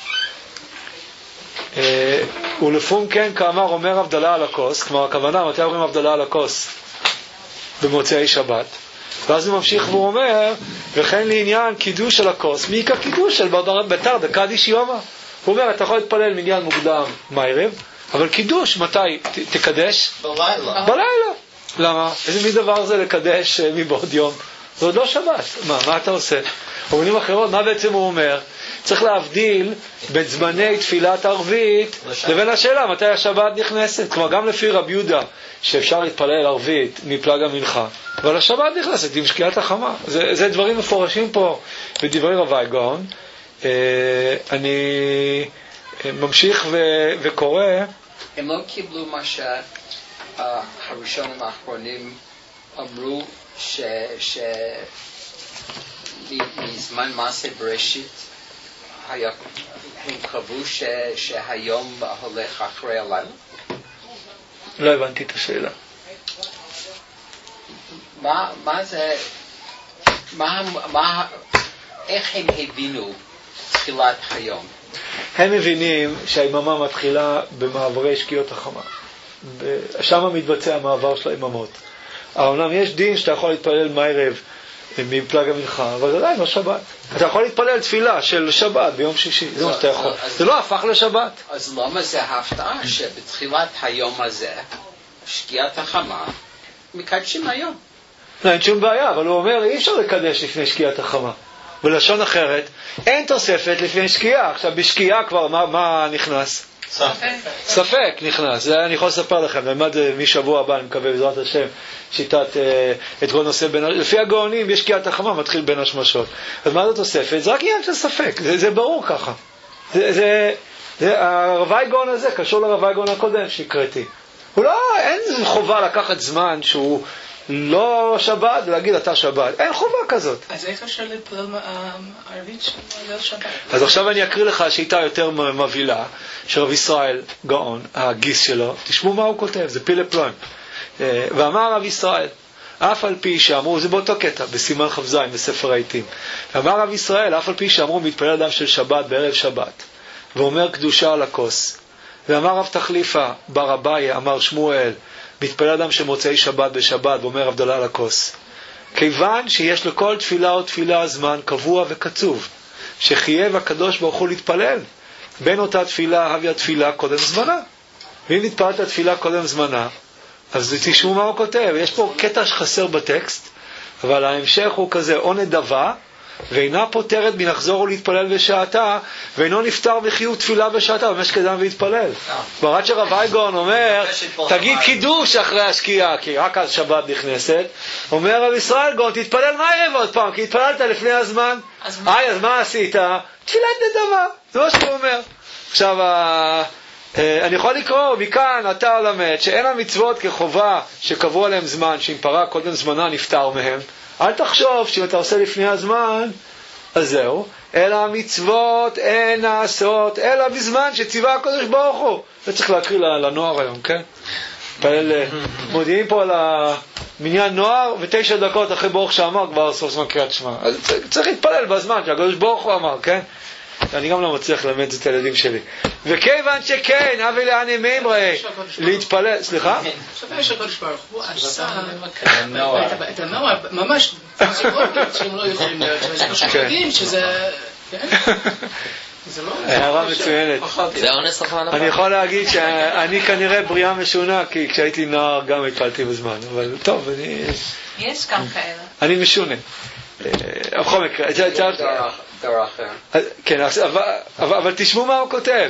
ולפום כן כאמר אומר הבדלה על הכוס, כלומר הכוונה, מתי אומרים הבדלה על הכוס? במוצאי שבת. ואז הוא ממשיך והוא אומר, וכן לעניין קידוש של הכוס, מי כקידוש של בתר דקדיש יומא. הוא אומר, אתה יכול להתפלל מניין מוקדם מערב, אבל קידוש, מתי תקדש? בלילה. למה? איזה מין דבר זה לקדש מבעוד יום? זה עוד לא שבת. מה אתה עושה? במילים אחרות, מה בעצם הוא אומר? צריך להבדיל בין זמני תפילת ערבית לבין השאלה מתי השבת נכנסת. כלומר, גם לפי רבי יהודה שאפשר להתפלל ערבית מפלג המנחה, אבל השבת נכנסת עם שקיעת החמה. זה דברים מפורשים פה בדברי רבי גאון. אני ממשיך וקורא. הם לא קיבלו מה שהראשונים האחרונים אמרו, מזמן מעשה בראשית הם קבעו שהיום הולך אחרי הלילה? לא הבנתי את השאלה. מה זה, איך הם הבינו תחילת היום? הם מבינים שהיממה מתחילה במעברי שקיעות החמה. שם מתבצע המעבר של היממות. אומנם יש דין שאתה יכול להתפלל מערב מפלג המנחה, אבל עדיין לא שבת. אתה יכול להתפלל תפילה של שבת ביום שישי, זה מה שאתה יכול. זה לא הפך לשבת. אז למה זה הפתעה שבתחילת היום הזה, שקיעת החמה, מקדשים היום? לא, אין שום בעיה, אבל הוא אומר, אי אפשר לקדש לפני שקיעת החמה. בלשון אחרת, אין תוספת לפני שקיעה. עכשיו, בשקיעה כבר, מה נכנס? ספק נכנס. זה אני יכול לספר לכם, למד משבוע הבא, אני מקווה בעזרת השם, שיטת את כל נושא לפי הגאונים, יש שקיעת החמה, מתחיל בין השמשות. אז מה זה תוספת? זה רק עניין של ספק, זה ברור ככה. הרבי גאון הזה קשור לרבי גאון הקודם שהקראתי. אין חובה לקחת זמן שהוא לא שבת ולהגיד אתה שבת. אין חובה כזאת. אז איך אפשר להתפלל ערבית של ליל שבת? אז עכשיו אני אקריא לך שיטה יותר מבהילה של רב ישראל גאון, הגיס שלו. תשמעו מה הוא כותב, זה פילה פלוים. ואמר רב ישראל, אף על פי שאמרו, זה באותו קטע, בסימן כ"ז בספר העיתים. ואמר רב ישראל, אף על פי שאמרו מתפלל אדם של שבת בערב שבת, ואומר קדושה על הכוס. ואמר רב תחליפה בר אביי, אמר שמואל, מתפלל אדם שמוצאי שבת בשבת, ואומר הבדלה על הכוס. כיוון שיש לכל תפילה או תפילה זמן קבוע וקצוב, שחייב הקדוש ברוך הוא להתפלל, בין אותה תפילה הביא תפילה קודם זמנה. ואם נתפלת התפילה קודם זמנה, אז תשמעו מה הוא כותב. יש פה קטע שחסר בטקסט, אבל ההמשך הוא כזה, או נדבה, ואינה פותרת מנחזור ולהתפלל בשעתה, ואינו נפטר בחיוב תפילה בשעתה, במשך אדם והתפלל. ברד שרב אייגון אומר, תגיד קידוש אחרי השקיעה, כי רק אז שבת נכנסת. אומר רב ישראל גאון, תתפלל מהערב עוד פעם, כי התפללת לפני הזמן. אז מה עשית? תפילת נדבה, זה מה שהוא אומר. עכשיו, אני יכול לקרוא, מכאן אתה למד שאין המצוות כחובה שקבעו עליהם זמן, שאם פרה קודם זמנה נפטר מהם. אל תחשוב שאם אתה עושה לפני הזמן, אז זהו. אלא המצוות אין נעשות, אלא בזמן שציווה הקדוש ברוך הוא. זה צריך להקריא לנוער היום, כן? מודיעים פה על המניין נוער, ו9 דקות אחרי ברוך שאמר, כבר סוף זמן קריאת שמע. אז צריך להתפלל בזמן שהקדוש ברוך הוא אמר, כן? אני גם לא מצליח ללמד את הילדים שלי. וכיוון שכן, אבי לעני מימרי, להתפלל, סליחה? שווה שהקדוש ברוך הוא עשה את הנוער, ממש, שהם לא יכולים להיות, שהם יודעים שזה... הערה מצוינת. אני יכול להגיד שאני כנראה בריאה משונה, כי כשהייתי נער גם התפלתי בזמן, אבל טוב, יש גם כאלה. אני משונה. בכל מקרה, כן, אבל תשמעו מה הוא כותב.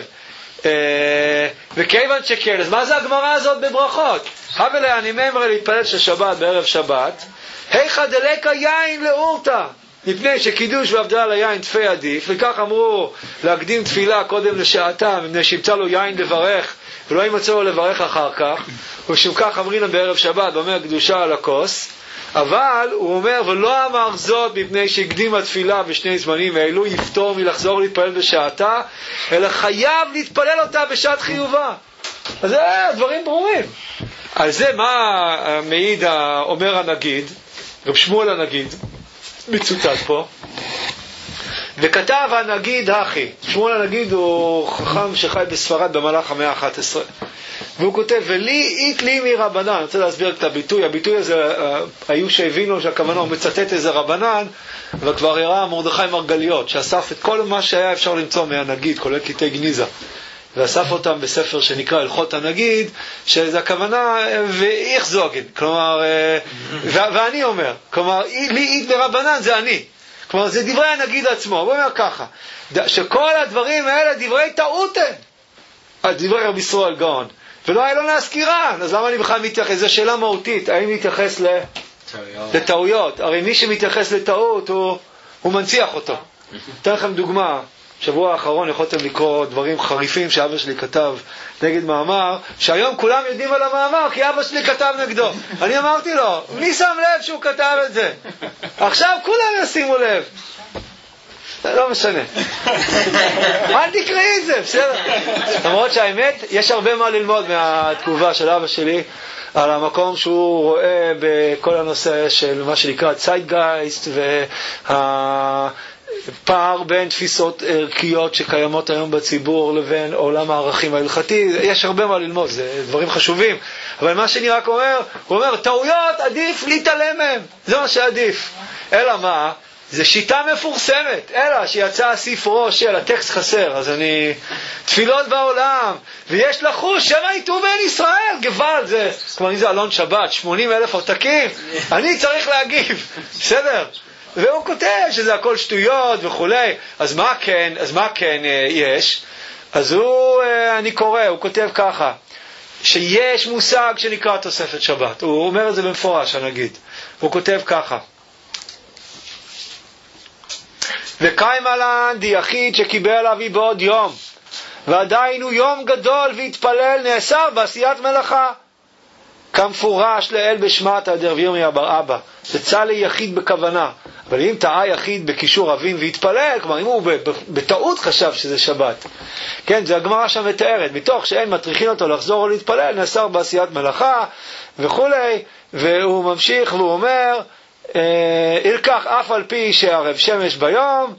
וכיוון שכן, אז מה זה הגמרא הזאת בברכות? הווה אני ממר להתפלל של שבת בערב שבת, היכא דלקא יין לאורתא, מפני שקידוש והבדלה ליין תפי עדיף, וכך אמרו להקדים תפילה קודם לשעתה, מפני שימצא לו יין לברך ולא ימצא לו לברך אחר כך, ושום כך אמרינם בערב שבת, ואומר קדושה על הכוס. אבל הוא אומר, ולא אמר זאת מפני שהקדים התפילה בשני זמנים האלו יפתור מלחזור להתפלל בשעתה, אלא חייב להתפלל אותה בשעת חיובה. אז זה הדברים ברורים. על זה מה מעיד אומר הנגיד, רב שמואל הנגיד, מצוטט פה, וכתב הנגיד הכי. שמואל הנגיד הוא חכם שחי בספרד במהלך המאה ה-11. והוא כותב, ולי אית לי מרבנן. אני רוצה להסביר את הביטוי. הביטוי הזה, היו שהבינו שהכוונה, הוא מצטט איזה רבנן, וכבר הראה מרדכי מרגליות, שאסף את כל מה שהיה אפשר למצוא מהנגיד, כולל קטעי גניזה. ואסף אותם בספר שנקרא הלכות הנגיד, שזה הכוונה, ואיך זוגן. כלומר, ואני אומר, כלומר, לי אית מרבנן זה אני. כלומר, זה דברי הנגיד עצמו. הוא אומר ככה, שכל הדברים האלה דברי טעות הם. דברי רבי ישראל גאון. ולא היה לו להזכירן, אז למה אני בכלל מתייחס? זו שאלה מהותית, האם להתייחס לטעויות? הרי מי שמתייחס לטעות, הוא מנציח אותו. אתן לכם דוגמה, שבוע האחרון יכולתם לקרוא דברים חריפים שאבא שלי כתב נגד מאמר, שהיום כולם יודעים על המאמר, כי אבא שלי כתב נגדו. אני אמרתי לו, מי שם לב שהוא כתב את זה? עכשיו כולם ישימו לב. לא משנה. אל תקראי את זה, בסדר. למרות שהאמת, יש הרבה מה ללמוד מהתגובה של אבא שלי, על המקום שהוא רואה בכל הנושא של מה שנקרא צייטגייסט, והפער בין תפיסות ערכיות שקיימות היום בציבור לבין עולם הערכים ההלכתי. יש הרבה מה ללמוד, זה דברים חשובים. אבל מה שאני רק אומר, הוא אומר, טעויות עדיף להתעלם מהם. זה מה שעדיף. אלא מה? זה שיטה מפורסמת, אלא שיצא ספרו של הטקסט חסר, אז אני תפילות בעולם, ויש לחוש שמא יטעו בין ישראל, גבל, זה, כלומר זה אלון שבת, 80,000 עותקים, אני צריך להגיב, בסדר? והוא כותב שזה הכל שטויות וכולי, אז מה כן יש? אז אני קורא, הוא כותב ככה, שיש מושג שנקרא תוספת שבת, הוא אומר את זה במפורש, הנגיד, הוא כותב ככה, וקיים עלן דיחיד שקיבל עליו בעוד יום, ועדיין הוא יום גדול והתפלל נאסר בעשיית מלאכה. כמפורש לאל בשמעתא דרבירמיה בר אבא. יצא ליחיד בכוונה. אבל אם טעה יחיד בקישור אבים והתפלל, כלומר אם הוא בטעות חשב שזה שבת, כן, זה הגמרא שם מתארת, מתוך שאין מטריחים אותו לחזור או להתפלל, נאסר בעשיית מלאכה וכולי, והוא ממשיך והוא אומר, ילקח אף על פי שערב שמש ביום,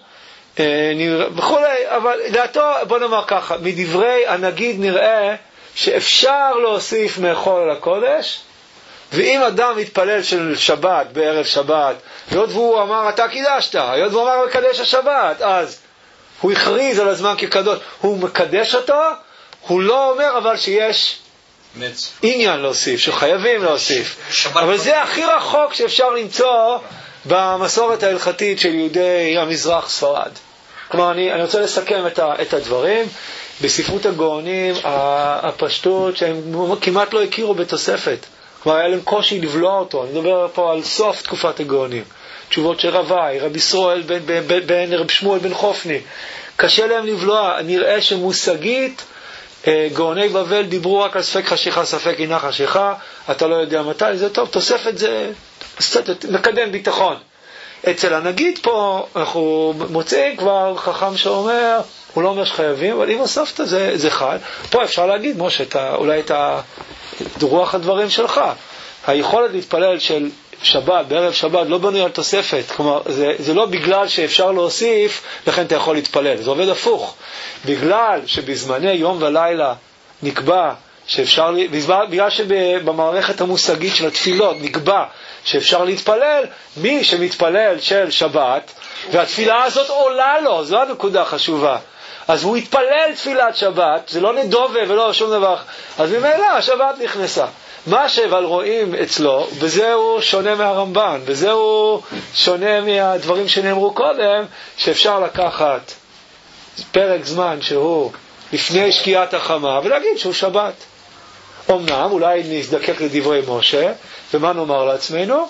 וכולי, אבל דעתו, בוא נאמר ככה, מדברי הנגיד נראה שאפשר להוסיף מאכול על הקודש, ואם אדם מתפלל של שבת בערב שבת, היות והוא אמר אתה קידשת, היות והוא אמר מקדש השבת, אז הוא הכריז על הזמן כקדוש, הוא מקדש אותו, הוא לא אומר אבל שיש עניין להוסיף, שחייבים להוסיף. אבל זה הכי רחוק שאפשר למצוא במסורת ההלכתית של יהודי המזרח ספרד. כלומר, אני רוצה לסכם את הדברים. בספרות הגאונים, הפשטות שהם כמעט לא הכירו בתוספת. כלומר, היה להם קושי לבלוע אותו. אני מדבר פה על סוף תקופת הגאונים. תשובות של רבי, רבי ישראל בן רב שמואל בן חופני. קשה להם לבלוע. נראה שמושגית, גאוני בבל דיברו רק על ספק חשיכה, ספק אינה חשיכה. אתה לא יודע מתי, זה טוב. תוספת זה מקדם ביטחון. אצל הנגיד פה אנחנו מוצאים כבר חכם שאומר, הוא לא אומר שחייבים, אבל אם הוספת זה חל. פה אפשר להגיד, משה, אולי את רוח הדברים שלך. היכולת להתפלל של שבת, בערב שבת, לא בנוי על תוספת. כלומר, זה לא בגלל שאפשר להוסיף, לכן אתה יכול להתפלל. זה עובד הפוך. בגלל שבזמני יום ולילה נקבע שאפשר, בגלל שבמערכת המושגית של התפילות נקבע שאפשר להתפלל, מי שמתפלל של שבת, והתפילה הזאת עולה לו, זו הנקודה החשובה. אז הוא התפלל תפילת שבת, זה לא נדובה ולא שום דבר, אז ממילא השבת נכנסה. מה שאבל רואים אצלו, וזהו שונה מהרמב"ן, וזהו שונה מהדברים שנאמרו קודם, שאפשר לקחת פרק זמן שהוא לפני שקיעת החמה, ולהגיד שהוא שבת. אמנם, אולי נזדקק לדברי משה, ומה נאמר לעצמנו?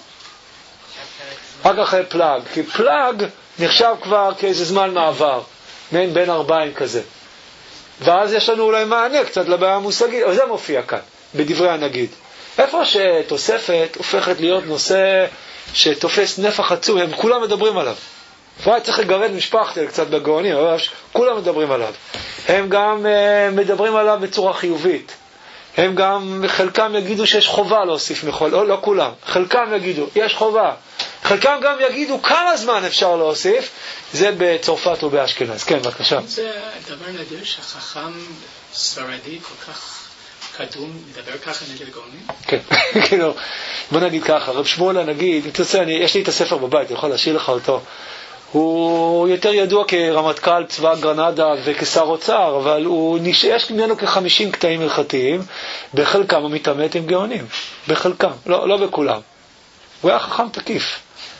רק אחרי פלאג, כי פלאג נחשב כבר כאיזה זמן מעבר, מעין בין 40 כזה. ואז יש לנו אולי מענה קצת לבעיה המושגית, אבל זה מופיע כאן, בדברי הנגיד. איפה שתוספת הופכת להיות נושא שתופס נפח עצום, הם כולם מדברים עליו. ואולי צריך לגרד משפחתל קצת בגאונים, אבל כולם מדברים עליו. הם גם מדברים עליו בצורה חיובית. הם גם, חלקם יגידו שיש חובה להוסיף מחול, לא כולם, חלקם יגידו, יש חובה. חלקם גם יגידו כמה זמן אפשר להוסיף, זה בצרפת או באשכנז. כן, בבקשה. זה דבר נדיר שחכם ספרדי כל כך קדום מדבר ככה נגד גאונים? כן, כאילו, בוא נגיד ככה, רב שמואל נגיד, אם תרצה, יש לי את הספר בבית, אני יכול להשאיר לך אותו. הוא יותר ידוע כרמטכ"ל צבא גרנדה וכשר אוצר, אבל יש ממנו כ-50 קטעים הלכתיים, בחלקם הוא מתעמת עם גאונים, בחלקם, לא בכולם. הוא היה חכם תקיף.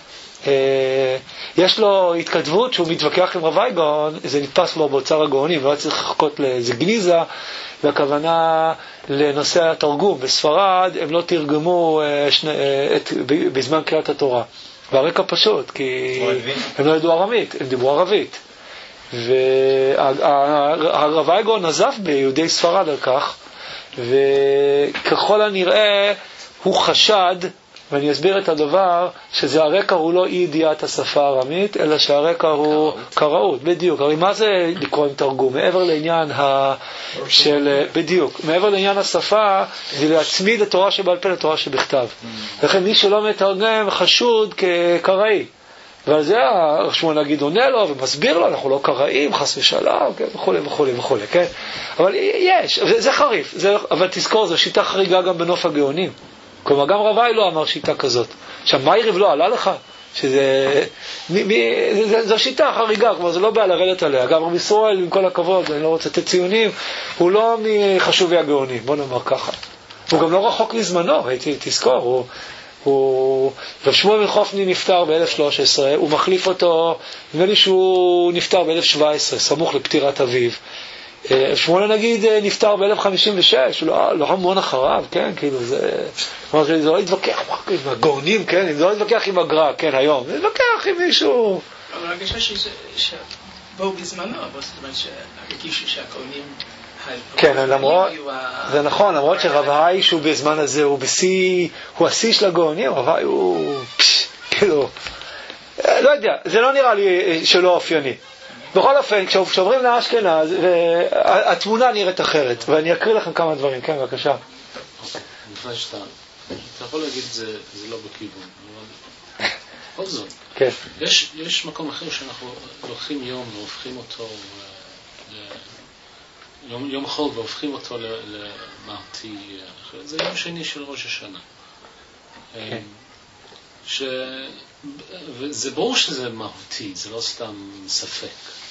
יש לו התכתבות שהוא מתווכח עם רב וייגון, זה נתפס לו באוצר הגאונים, לא צריך לחכות לאיזה גניזה, והכוונה לנושא התרגום. בספרד הם לא תרגמו בזמן קריאת התורה. והרקע פשוט, כי הם לא ידעו ארמית, הם דיברו ערבית. והרב וייגון נזף ביהודי ספרד על כך, וככל הנראה הוא חשד, ואני אסביר את הדבר, שזה הרקע הוא לא אי ידיעת השפה הארמית, אלא שהרקע הוא קראות, בדיוק. הרי מה זה לקרוא עם תרגום? מעבר לעניין בדיוק, מעבר לעניין השפה, זה להצמיד לתורה שבעל פה לתורה שבכתב. לכן מי שלא מתרגם חשוד כקראי. ועל זה שמואל נגיד עונה לו ומסביר לו, אנחנו לא קראים, חס ושלום, וכו' וכו' וכו', כן? אבל יש, זה חריף, אבל תזכור, זו שיטה חריגה גם בנוף הגאונים. כלומר, גם רבי לא אמר שיטה כזאת. עכשיו, מה יריב לא עלה לך? זו שיטה חריגה, כלומר, זה לא בא לרדת עליה. גם רבי ישראל, עם כל הכבוד, אני לא רוצה לתת ציונים, הוא לא מחשובי הגאונים, בוא נאמר ככה. הוא גם לא רחוק מזמנו, תזכור, רב שמואל בן חופני נפטר ב-1013, הוא מחליף אותו, נדמה לי שהוא נפטר ב-1017, סמוך לפטירת אביו. שמואל נגיד נפטר ב-1056, לא המון אחריו, כן, כאילו זה לא להתווכח עם הגאונים, כן, זה לא להתווכח עם הגר"א, כן, היום, זה להתווכח עם מישהו. אבל הרגשה שבואו בזמנו, זאת אומרת שהרגישו שהגאונים כן, זה נכון, למרות שרב האי שהוא בזמן הזה הוא השיא של הגאונים, רב האי הוא כאילו, לא יודע, זה לא נראה לי שלא אופייני. בכל אופן, כשעוברים לאשכנז, התמונה נראית אחרת, ואני אקריא לכם כמה דברים. כן, בבקשה. לפני שאתה יכול להגיד זה לא בכיוון, אבל בכל זאת, יש מקום אחר שאנחנו לוקחים יום והופכים אותו יום חול והופכים אותו למהותי אחר. זה יום שני של ראש השנה. וזה ברור שזה מהותי, זה לא סתם ספק.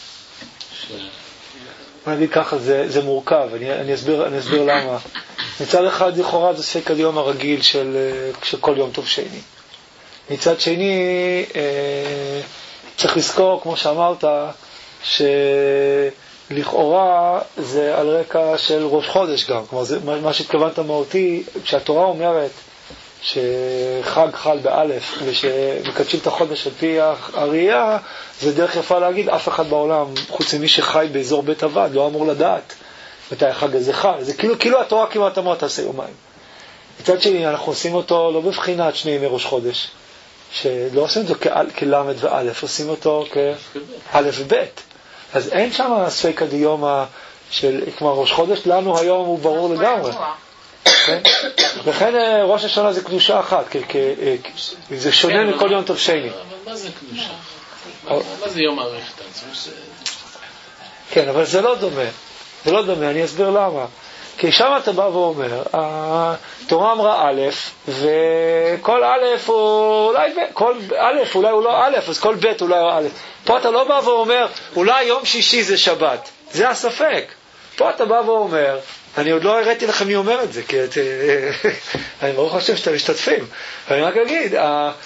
אני אגיד ככה, זה מורכב, אני אסביר למה. מצד אחד לכאורה זה ספק היום הרגיל של כל יום טוב שני. מצד שני צריך לזכור, כמו שאמרת, שלכאורה זה על רקע של ראש חודש גם. כלומר, מה שהתכוונת מהותי, כשהתורה אומרת שחג חל באלף ושמקדשים את החודש על פי הראייה, זה דרך יפה להגיד, אף אחד בעולם חוץ ממי שחי באזור בית עבד לא אמור לדעת מתי החג הזה חל. זה כאילו התורה כמעט אמרה תעשה יומיים. מצד שני אנחנו עושים אותו לא בבחינת שני ימי ראש חודש, שלא עושים אותו כלמד ואלף, עושים אותו כאלף ובית. אז אין שם ספק הדיומה של כמו ראש חודש, לנו היום הוא ברור לגמרי. לכן ראש השנה זה קדושה אחת, זה שונה מכל יום טוב שני. מה זה קדושה? מה זה יום אריכתא? כן, אבל זה לא דומה, אני אסביר למה. כי שם אתה בא ואומר, התורה אמרה א', וכל א' הוא אולי ב', כל א' אולי הוא לא א', אז כל ב' אולי הוא א'. פה אתה לא בא ואומר, אולי יום שישי זה שבת. זה הספק. פה אתה בא ואומר, אני עוד לא הראיתי לכם מי אומר את זה, כי אני ברוך השם שאתם משתתפים. אני רק אגיד,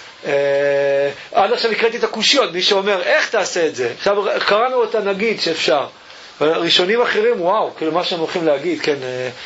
עד עכשיו הקראתי את הקושיות, מי שאומר איך תעשה את זה. עכשיו קראנו אותה נגיד שאפשר. ראשונים אחרים, וואו, כאילו מה שהם הולכים להגיד, כן,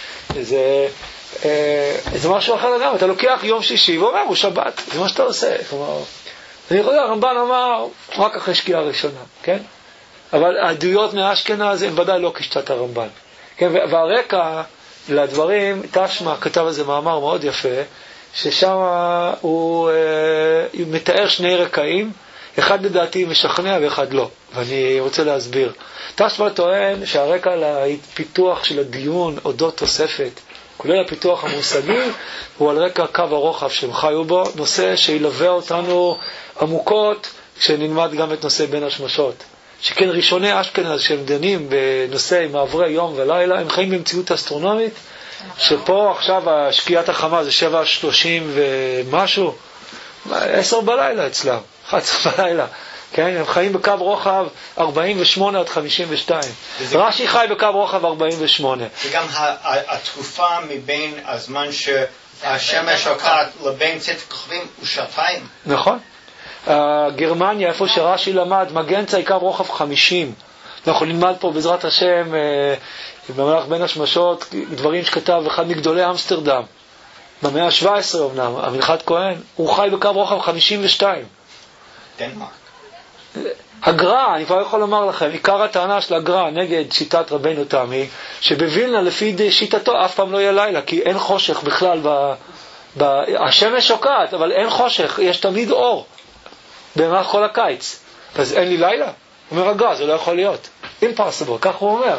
זה משהו אחר לגמרי. אתה לוקח יום שישי ואומר, הוא שבת, זה מה שאתה עושה. כלומר, אני יכול לדעת, הרמב"ן אמר, רק אחרי שקיעה ראשונה, כן? אבל העדויות מהאשכנז הם ודאי לא כשיטת הרמב"ן. כן, והרקע לדברים, תשמע כתב איזה מאמר מאוד יפה, ששם הוא מתאר שני רקעים, אחד לדעתי משכנע ואחד לא, ואני רוצה להסביר. תשמע טוען שהרקע לפיתוח של הדיון אודות תוספת, כולל הפיתוח המושגי, הוא על רקע קו הרוחב שהם חיו בו, נושא שילווה אותנו עמוקות כשנלמד גם את נושא בין השמשות. שכן ראשוני אשכנז שהם דנים בנושא מעברי יום ולילה, הם חיים במציאות אסטרונומית, שפה עכשיו השקיעת החמה זה 7:30 ומשהו, 10 בלילה אצלם, 11 בלילה, כן? הם חיים בקו רוחב 48 עד 52. רש"י חי בקו רוחב 48. וגם התקופה מבין הזמן שהשמש שוקעת לבין צאת כוכבים הוא שעתיים. נכון. גרמניה, איפה שרש"י למד, מגנצה קו רוחב 50. אנחנו נלמד פה בעזרת השם במהלך בין השמשות דברים שכתב אחד מגדולי אמסטרדם במאה ה-17 אמנם, המנחת כהן, הוא חי בקו רוחב 52. דנמרק. הגר"א, אני כבר יכול לומר לכם, עיקר הטענה של הגר"א נגד שיטת רבנו תמי, שבווילנה לפי שיטתו אף פעם לא יהיה לילה, כי אין חושך בכלל, השמש שוקעת, אבל אין חושך, יש תמיד אור במהלך כל הקיץ. אז אין לי לילה? אומר הגר"א, זה לא יכול להיות. impossible, כך הוא אומר.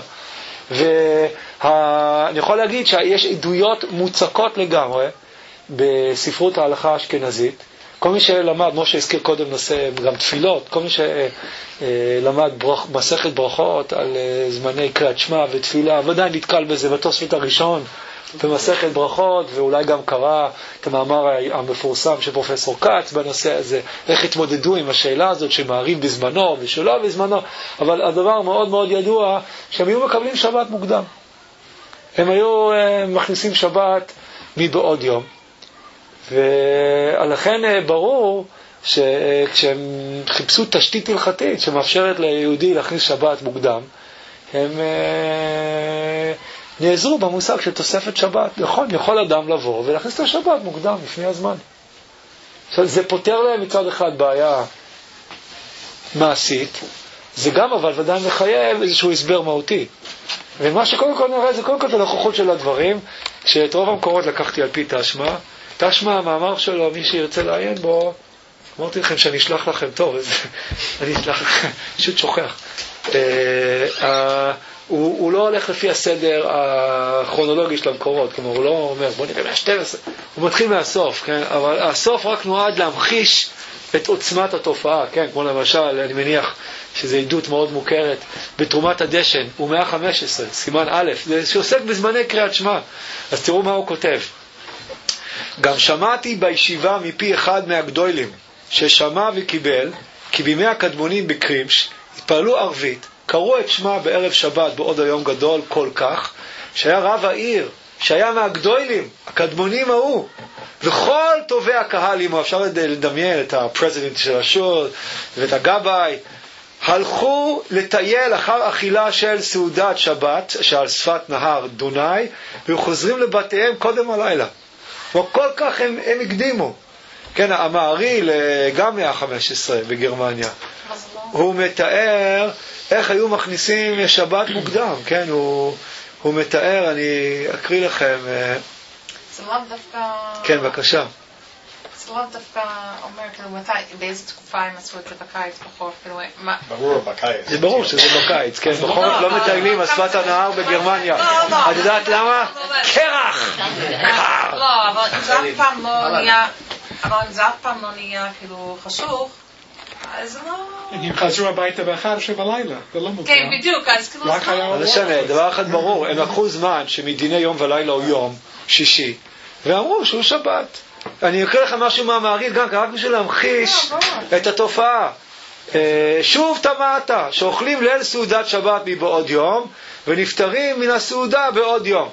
ואני יכול להגיד שיש עדויות מוצקות לגמרי בספרות ההלכה האשכנזית. כל מי שלמד, כמו שהזכיר קודם נושא גם תפילות, כל מי שלמד מסכת ברכות על זמני קריאת שמע ותפילה, ודאי נתקל בזה בתוספות הראשון במסכת ברכות, ואולי גם קרא את המאמר המפורסם של פרופסור קץ בנושא הזה, איך התמודדו עם השאלה הזאת שמערים בזמנו ושלא בזמנו, אבל הדבר מאוד מאוד ידוע שהם היו מקבלים שבת מוקדם. הם היו מכניסים שבת מבעוד יום, ולכן ברור שכשהם חיפשו תשתית הלכתית שמאפשרת ליהודי להכניס שבת מוקדם, הם נעזרו במושג של תוספת שבת. נכון, יכול אדם לבוא ולהכניס את השבת מוקדם לפני הזמן. עכשיו, זה פותר להם מצד אחד בעיה מעשית, זה גם אבל ודאי מחייב איזשהו הסבר מהותי. ומה שקודם כל נראה זה קודם כל את הנוכחות של הדברים, שאת רוב המקורות לקחתי על פי תשמע. תשמע, המאמר שלו, מי שירצה לעיין בו, אמרתי לכם שאני אשלח לכם, טוב, אז אני אשלח לכם, פשוט שוכח. הוא לא הולך לפי הסדר הכרונולוגי של המקורות, כלומר הוא לא אומר בוא נראה מה-12, הוא מתחיל מהסוף, כן? אבל הסוף רק נועד להמחיש את עוצמת התופעה, כן? כמו למשל, אני מניח שזו עדות מאוד מוכרת, בתרומת הדשן, הוא 115, סימן א', זה שעוסק בזמני קריאת שמע. אז תראו מה הוא כותב. גם שמעתי בישיבה מפי אחד מהגדולים, ששמע וקיבל, כי בימי הקדמונים בקרימש, התפעלו ערבית, קראו את שמע בערב שבת בעוד היום גדול כל כך, שהיה רב העיר, שהיה מהגדולים, הקדמונים ההוא, וכל טובי הקהל, אם אפשר לדמיין את הפרזידנט של השול ואת הגבאי, הלכו לטייל אחר אכילה של סעודת שבת, שעל שפת נהר דונאי, וחוזרים לבתיהם קודם הלילה. וכל כך הם הקדימו. כן, המעריל, גם 115 בגרמניה, הוא מתאר איך היו מכניסים שבת מוקדם, כן, הוא מתאר, אני אקריא לכם. זה לא דווקא... כן, בבקשה. זה לא דווקא אומר, כאילו, באיזה תקופה הם עשו את זה בקיץ בחורף, כאילו, מה... ברור, בקיץ. זה ברור שזה בקיץ, כן, בחורף לא מטיילים על שפת הנהר בגרמניה. את יודעת למה? קרח! לא, אבל זה אף פעם לא נהיה, כאילו, חשוך. אז לא... הם חזרו הביתה ב11 בלילה, זה לא מוקדם. כן, בדיוק, אז כאילו... זה שונה, דבר אחד ברור, הם לקחו זמן שמדיני יום ולילה הוא יום שישי, ואמרו שהוא שבת. אני אקריא לכם משהו מהמעריל, גם רק בשביל להמחיש את התופעה. שוב תמהת, שאוכלים ליל סעודת שבת מבעוד יום, ונפטרים מן הסעודה בעוד יום.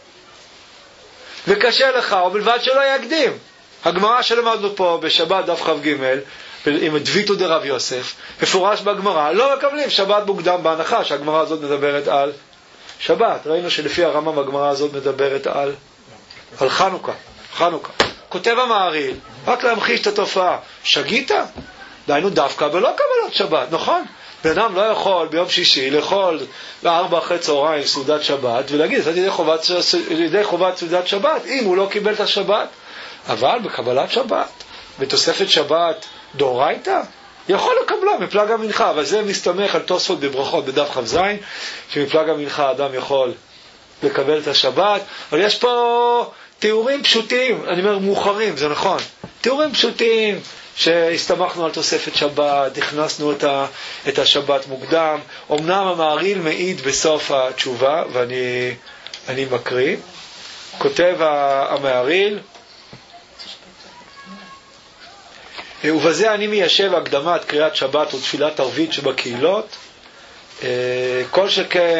וקשה לך, ובלבד שלא יקדים. הגמרא שלמדנו פה בשבת דף כ"ג, עם דביתו דרב יוסף, מפורש בגמרא, לא מקבלים שבת מוקדם בהנחה, שהגמרא הזאת מדברת על שבת. ראינו שלפי הרמב"ם הגמרא הזאת מדברת על חנוכה. כותב המעריל, רק להמחיש את התופעה, שגית? דיינו דווקא ולא קבלות שבת, נכון? בן אדם לא יכול ביום שישי לאכול 4 אחרי צהריים סעודת שבת, ולהגיד, זה ידי חובת סעודת שבת, אם הוא לא קיבל את השבת. אבל בקבלת שבת, בתוספת שבת דאורייתא, יכול לקבלה מפלג המנחה, אבל זה מסתמך על תוספות בברכות בדף כ"ז, שמפלג המנחה אדם יכול לקבל את השבת, אבל יש פה תיאורים פשוטים, אני אומר מאוחרים, זה נכון, תיאורים פשוטים שהסתמכנו על תוספת שבת, הכנסנו את השבת מוקדם. אמנם המעריל מעיד בסוף התשובה, ואני מקריא, כותב המעריל, ובזה אני מיישב הקדמת קריאת שבת ותפילת ערבית שבקהילות, כל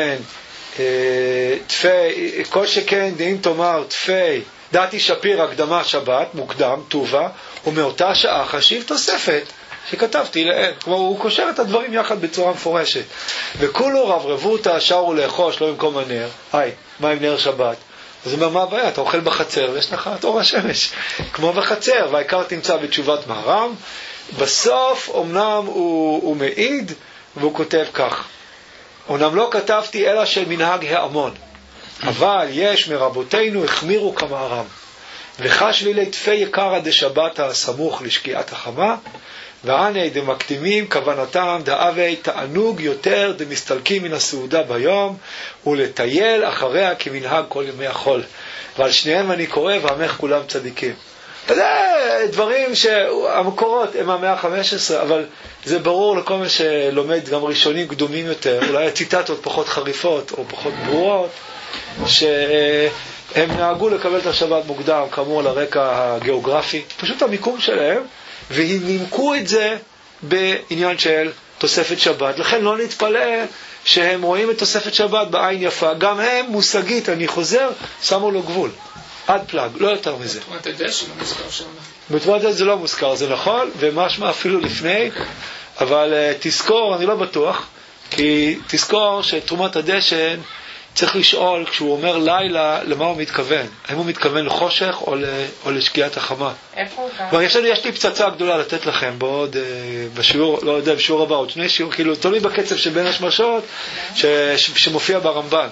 שכן דין תאמר תפי דעתי שפיר הקדמה שבת מוקדם טובה, ומאותה שעה חשיב תוספת שכתבתי לעיל. כמו הוא קושר את הדברים יחד בצורה מפורשת. וכולו רברבותא שרו לאכוש לא במקום הנר. מה עם נר שבת? אז הוא אומר, מה הבעיה? אתה אוכל בחצר ויש לך את אור השמש כמו בחצר. והעיקר תמצא בתשובת מהר"ם. בסוף אמנם הוא מעיד והוא כותב כך, אמנם לא כתבתי אלא של מנהג העמון, אבל יש מרבותינו החמירו כמהר"ם, וחשבי לתפי יקרא דשבת הסמוך לשקיעת החמה, ועני דמקדימים כוונתם דאבי תענוג יותר דמסתלקים מן הסעודה ביום, ולטייל אחריה כמנהג כל ימי החול. ועל שניהם אני קורא ועמך כולם צדיקים. זה דברים שהמקורות הם 115, אבל זה ברור לכל מי שלומד גם ראשונים קדומים יותר, אולי הציטטות פחות חריפות או פחות ברורות, שהם נהגו לקבל את השבת מוקדם, כאמור לרקע הגיאוגרפי, פשוט המיקום שלהם, והם נימקו את זה בעניין של תוספת שבת. לכן לא נתפלא שהם רואים את תוספת שבת בעין יפה. גם הם מושגית, אני חוזר, שמו לו גבול. עד פלג, לא יותר מזה. בתרומת הדשן לא מוזכר שם. בתרומת הדשן זה לא מוזכר, זה נכון, ומשמע אפילו לפני, אבל תזכור, אני לא בטוח, כי תזכור שתרומת הדשן צריך לשאול, כשהוא אומר לילה, למה הוא מתכוון? האם הוא מתכוון לחושך או לשקיעת החמה? איפה הוא גם? יש לי פצצה גדולה לתת לכם בעוד, בשיעור, לא יודע, בשיעור הבא, עוד 2 שיעור, כאילו, תלוי בקצב של בין השמשות, שמופיע ברמב"ן.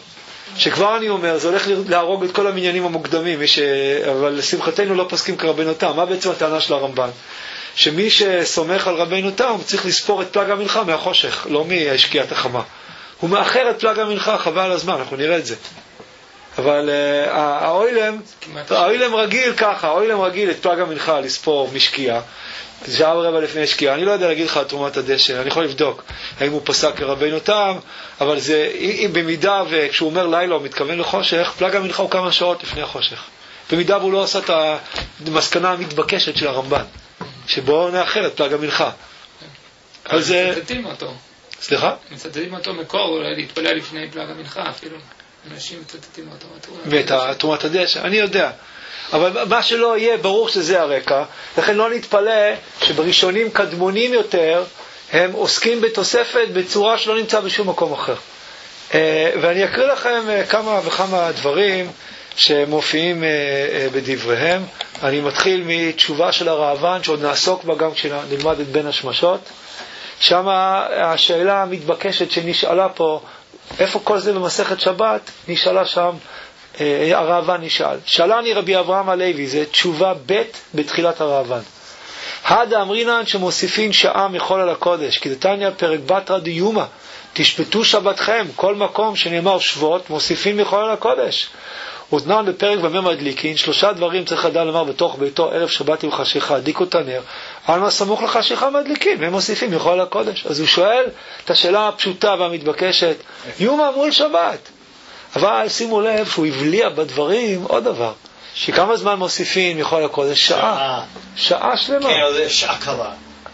שכבר אני אומר, זה הולך להרוג את כל המניינים המוקדמים, אבל לשמחתנו לא פוסקים כרבנו תם. מה בעצם הטענה של הרמב"ן? שמי שסומך על רבנו תם צריך לספור את פלג המנחה מהחושך, לא משקיעת החמה. הוא מאחר את פלג המנחה, חבל על הזמן, אנחנו נראה את זה. אבל האוילם רגיל ככה, האוילם רגיל את פלג המנחה לספור משקיעה, שעה ורבע לפני שקיעה. אני לא יודע להגיד לך על תרומת הדשא, אני יכול לבדוק האם הוא פסק כרבנו תם, אבל זה, אם במידה וכשהוא אומר לילה הוא מתכוון לחושך, פלג המנחה הוא כמה שעות לפני החושך. במידה והוא לא עושה את המסקנה המתבקשת של הרמב"ן, שבו נאחר את פלג המנחה. אז זה... מצטטים אותו. סליחה? מצטטים אותו מקור, אולי להתפלל לפני פלג המנחה אפילו. אנשים מצטטים אותו. ואת תרומת הדשא, אני יודע. אבל מה שלא יהיה, ברור שזה הרקע. לכן לא נתפלא שבראשונים קדמונים יותר, הם עוסקים בתוספת בצורה שלא נמצא בשום מקום אחר. ואני אקריא לכם כמה וכמה דברים שמופיעים בדבריהם. אני מתחיל מתשובה של הרעב"ן, שעוד נעסוק בה גם כשנלמד את בין השמשות. שם השאלה המתבקשת שנשאלה פה, איפה כל זה במסכת שבת? נשאלה שם, הרעב"ן נשאל. שאלני רבי אברהם הלוי, זה תשובה ב' בתחילת הרעב"ן. הדה אמרינן שמוסיפין שעה מחול על הקודש, כי דתניא פרק בתרא דיומא, תשפטו שבתכם, כל מקום שנאמר שבועות, מוסיפין מחול על הקודש. ותנן בפרק במר מדליקין, 3 דברים צריך לדעת לומר בתוך ביתו ערב שבת עם חשיכה, דיקו תנר, על מה סמוך לחשיכה מדליקין, והם מוסיפים מחול על הקודש. אז הוא שואל את השאלה הפשוטה והמתבקשת, יומא מול שבת. אבל שימו לב שהוא הבליע בדברים עוד דבר, שכמה זמן מוסיפים מחול הקודש? שעה שלמה. כן, זה שעה קלה.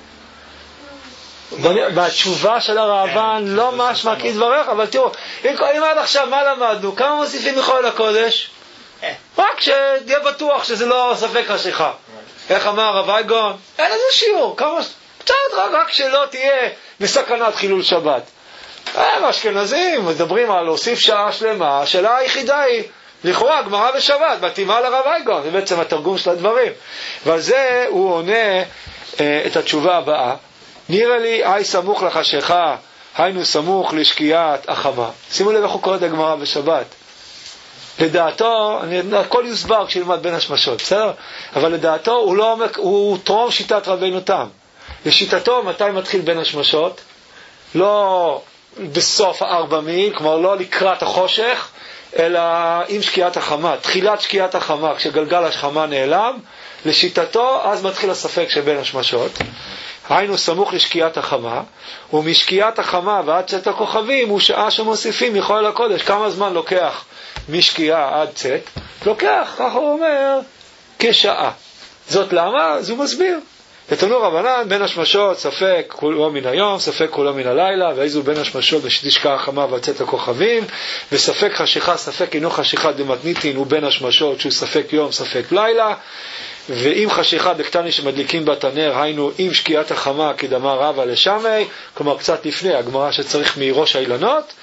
בתשובה של הרעב"ן לא משמע כדבריך, אבל תראו, אם עד עכשיו מה למדנו? כמה מוסיפים מחול הקודש? רק שתהיה בטוח שזה לא ספק חשיכה. איך אמר הרב אייגון? אין איזה שיעור, קצת רק שלא תהיה בסכנת חילול שבת. אשכנזים מדברים על להוסיף שעה שלמה, השאלה היחידה היא לכאורה גמרא בשבת, מתאימה לרב אייגון, זה בעצם התרגום של הדברים. ועל זה הוא עונה את התשובה הבאה, נראה לי אי סמוך לחשיכה, היינו סמוך לשקיעת החמה. שימו לב איך הוא קורא את הגמרא בשבת. לדעתו, הכל יוסבר כשילמד בין השמשות, בסדר? אבל לדעתו הוא טרום שיטת רבינו תם. לשיטתו מתי מתחיל בין השמשות? לא בסוף 4 מיל, כלומר לא לקראת החושך, אלא עם שקיעת החמה, תחילת שקיעת החמה, כשגלגל החמה נעלם, לשיטתו אז מתחיל הספק שבין השמשות. היינו סמוך לשקיעת החמה, ומשקיעת החמה ועד צאת הכוכבים הוא שעה שמוסיפים מחול הקודש. כמה זמן לוקח משקיעה עד צאת? לוקח, ככה הוא אומר, כשעה. זאת למה? אז הוא מסביר. ותנו רבנן, בין השמשות ספק כולו מן היום, ספק כולו מן הלילה, ואיזו בין השמשות בשקיעת החמה ועד צאת הכוכבים, וספק חשיכה, ספק אינו חשיכה דמתניתין, הוא בין השמשות שהוא ספק יום, ספק לילה. ואם חשיכה בקטני שמדליקים בת הנר, היינו עם שקיעת החמה כדמה רבה לשמי, כלומר קצת לפני, הגמרא שצריך מראש האילנות.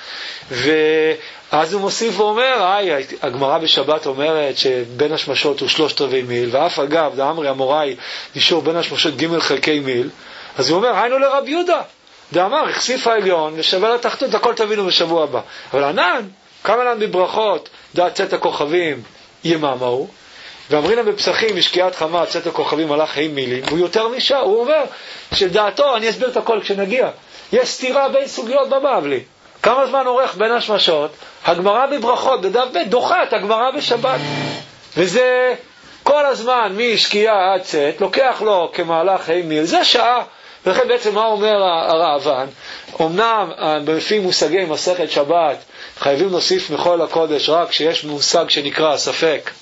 ואז הוא מוסיף ואומר, הגמרא בשבת אומרת שבין השמשות הוא 3/4 מיל, ואף אגב, דאמרי המוראי נשאר בין השמשות ג' חלקי מיל. אז הוא אומר, היינו לרב יהודה, דאמר, החשיף העליון ושווה לתחתות, הכל תבינו בשבוע הבא. אבל ענן, כמה ענן בברכות, דעת צאת הכוכבים יממה הוא, ואמרינה בפסחים, משקיעת חמה, צאת הכוכבים הלך ה' מילים, הוא יותר משעה, הוא אומר, שדעתו, אני אסביר את הכל כשנגיע, יש סתירה בין סוגיות בבבלי. כמה זמן עורך בין השמשות? הגמרא בברכות, בדף ב' דוחה את הגמרא בשבת. וזה כל הזמן, משקיעה עד צאת, לוקח לו כמהלך ה' מיל, זה שעה. ולכן בעצם מה אומר הרעב"ן? אמנם בפי מושגי מסכת שבת, חייבים להוסיף מחול הקודש רק כשיש מושג שנקרא ספק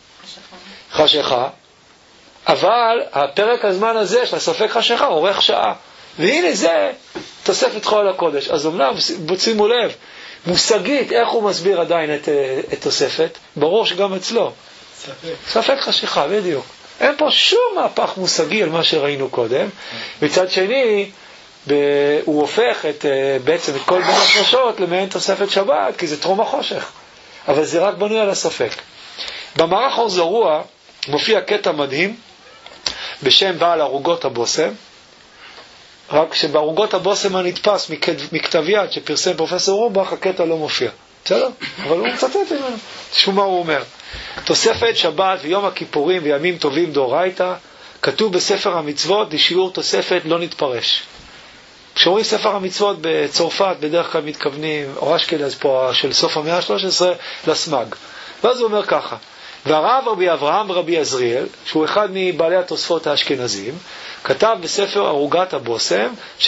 חשיכה, אבל הפרק הזמן הזה של הספק חשיכה אורך שעה, והנה זה תוספת חול הקודש. אז אמנם שימו לב מושגית איך הוא מסביר עדיין את תוספת, ברור שגם אצלו ספק חשיכה, בדיוק אין פה שום מהפך מושגי על מה שראינו קודם. מצד שני הוא הופך בעצם את כל בין השמשות למעין תוספת שבת, כי זה טרום החושך, אבל זה רק בנוי על הספק. במערך אור זרוע מופיע קטע מדהים בשם בעל ערוגות הבושם, רק שבערוגות הבושם הנתפס מכתב יד שפרסם פרופסור רובך, הקטע לא מופיע. בסדר? אבל הוא מצטט ממנו. תשמעו מה הוא אומר. תוספת שבת ויום הכיפורים וימים טובים דאורייתא, כתוב בספר המצוות, לשיעור תוספת לא נתפרש. כשאומרים ספר המצוות בצרפת, בדרך כלל מתכוונים, או אשכנז פה של סוף המאה ה-13, לסמג. ואז הוא אומר ככה, והרב רבי אברהם ורבי עזריאל, שהוא אחד מבעלי התוספות האשכנזים, כתב בספר ערוגת הבושם,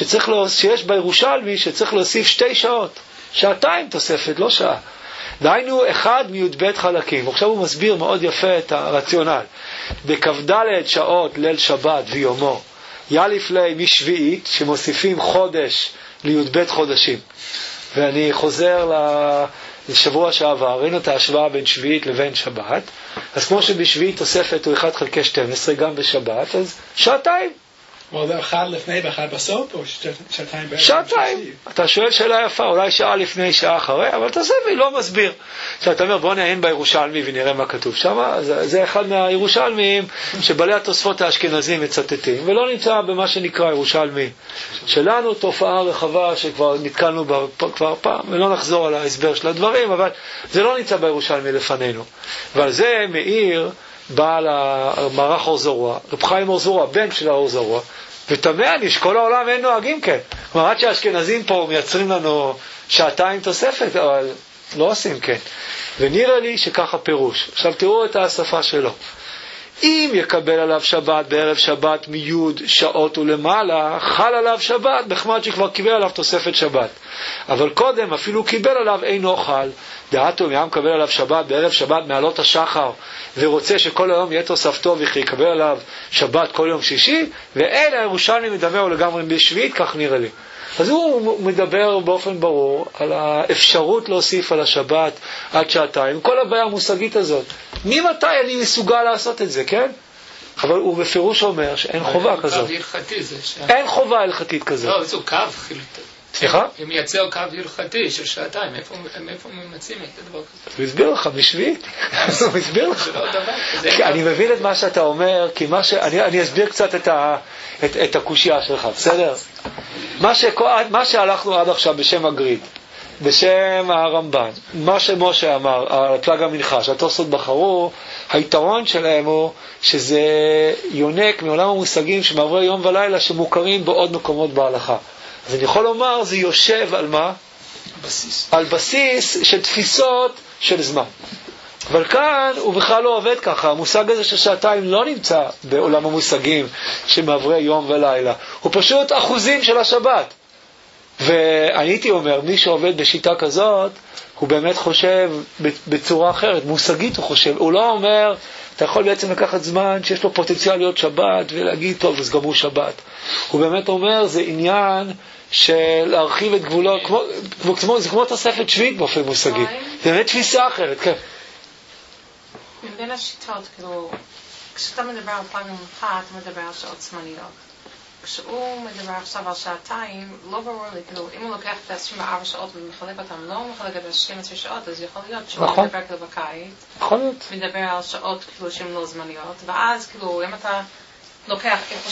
שיש בירושלמי שצריך להוסיף 2 שעות. 2 תוספת, לא שעה. דהיינו אחד מי"ב חלקים. עכשיו הוא מסביר מאוד יפה את הרציונל. בכ"ד שעות ליל שבת ויומו, יאליף לי משביעית, שמוסיפים חודש לי"ב חודשים. ואני חוזר לשבוע שעבר, ראינו את ההשוואה בין שביעית לבין שבת. אז כמו שבשביעית תוספת הוא 1 חלקי 12, גם בשבת, אז 2. אבל זה 1 לפני ו1 בסוף, או 2 בערב? 2. אתה שואל שאלה יפה, אולי שעה לפני, שעה אחרי, אבל תוספת לא מסביר. עכשיו אתה אומר, בוא נעיין בירושלמי ונראה מה כתוב שם. זה אחד מהירושלמים שבעלי התוספות האשכנזים מצטטים, ולא נמצא במה שנקרא ירושלמי. שלנו תופעה רחבה שכבר נתקלנו בה כבר פעם, ולא נחזור על ההסבר של הדברים, אבל זה לא נמצא בירושלמי לפנינו. ועל זה מאיר בעל המערך אור זרוע, רב חיים אור זרוע, בן של האור זרוע, ותמה אני שכל העולם אין נוהגים כן. כלומר, עד שהאשכנזים פה מייצרים לנו 2 תוספת, אבל לא עושים כן. ונראה לי שככה פירוש. עכשיו תראו את השפה שלו. אם יקבל עליו שבת בערב שבת מיוד שעות ולמעלה, חל עליו שבת, בחמד שכבר קיבל עליו תוספת שבת. אבל קודם אפילו קיבל עליו אינו חל. דעתו אם מקבל עליו שבת בערב שבת מעלות השחר, ורוצה שכל היום יהיה תוספתו וכי יקבל עליו שבת כל יום שישי, ואלה הירושלמי מדבר לגמרי בשביעית, כך נראה לי. אז הוא מדבר באופן ברור על האפשרות להוסיף על השבת עד 2, כל הבעיה המושגית הזאת. ממתי אני מסוגל לעשות את זה, כן? אבל הוא בפירוש אומר שאין חובה כזאת. אין חובה הלכתית כזאת. לא, זה קו חילוטי. סליחה? אם יצר קו הלכתי של 2, איפה ממצאים את הדבר כזה? הוא הסביר לך בשביעית. הוא הסביר לך. אני מבין את מה שאתה אומר, כי אני אסביר קצת את הקושייה שלך, בסדר? מה שהלכנו עד עכשיו בשם הגריד, בשם הרמב"ן, מה שמשה אמר, הפלג המנחה, שהתוספות בחרו, היתרון שלהם הוא שזה יונק מעולם המושגים שמעברי יום ולילה שמוכרים בעוד מקומות בהלכה. אז אני יכול לומר, זה יושב על מה? על בסיס של תפיסות של זמן. אבל כאן הוא בכלל לא עובד ככה. המושג הזה של 2 לא נמצא בעולם המושגים שמעברי יום ולילה. הוא פשוט אחוזים של השבת. והייתי אומר, מי שעובד בשיטה כזאת, הוא באמת חושב בצורה אחרת. מושגית הוא חושב. הוא לא אומר, אתה יכול בעצם לקחת זמן שיש לו פוטנציאל להיות שבת ולהגיד, טוב, אז גם הוא שבת. הוא באמת אומר, זה עניין של להרחיב את גבולות, זה כמו תוספת שביעית באופן מושגי. זה באמת תפיסה אחרת, כן. מבין השיטות, כאילו, כשאתה מדבר על פלג המנחה, אתה מדבר על שעות זמניות. כשהוא מדבר עכשיו על 2, לא ברור לי, כאילו, אם הוא לוקח את 24 שעות ומחלק אותם, לא מחלק את 12 שעות, אז יכול להיות שהוא מדבר כאילו בקיץ. יכול להיות. מדבר על שעות כאילו שהן לא זמניות, ואז כאילו, אם אתה לוקח איפה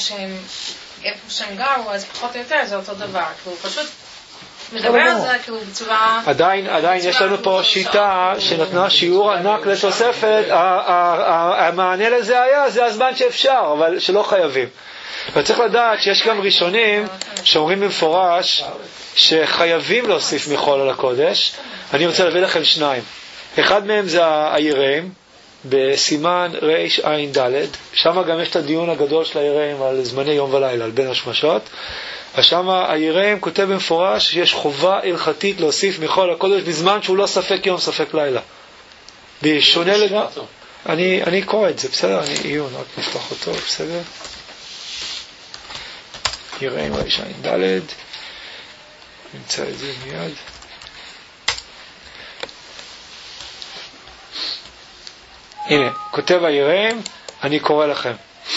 שהם גרו, אז פחות או יותר זה אותו דבר. כאילו, פשוט מדבר על זה כאילו בצורה... עדיין יש לנו פה שיטה שנתנה שיעור ענק לתוספת, המענה לזה היה, זה הזמן שאפשר, אבל שלא חייבים. וצריך לדעת שיש גם ראשונים שאומרים במפורש שחייבים להוסיף מחול על הקודש. אני רוצה להביא לכם 2. אחד מהם זה היראים, בסימן רע"ד, שם גם יש את הדיון הגדול של היראים על זמני יום ולילה, על בין השמשות. ושם היראים כותב במפורש שיש חובה הלכתית להוסיף מחול הקודש בזמן שהוא לא ספק יום ספק לילה. בשונה לגמרי. אני קורא את זה, בסדר? אני עיון, רק נפתח אותו, בסדר? יראים רע"ד, נמצא את זה מיד. הנה, כותב היראים, אני קורא לכם.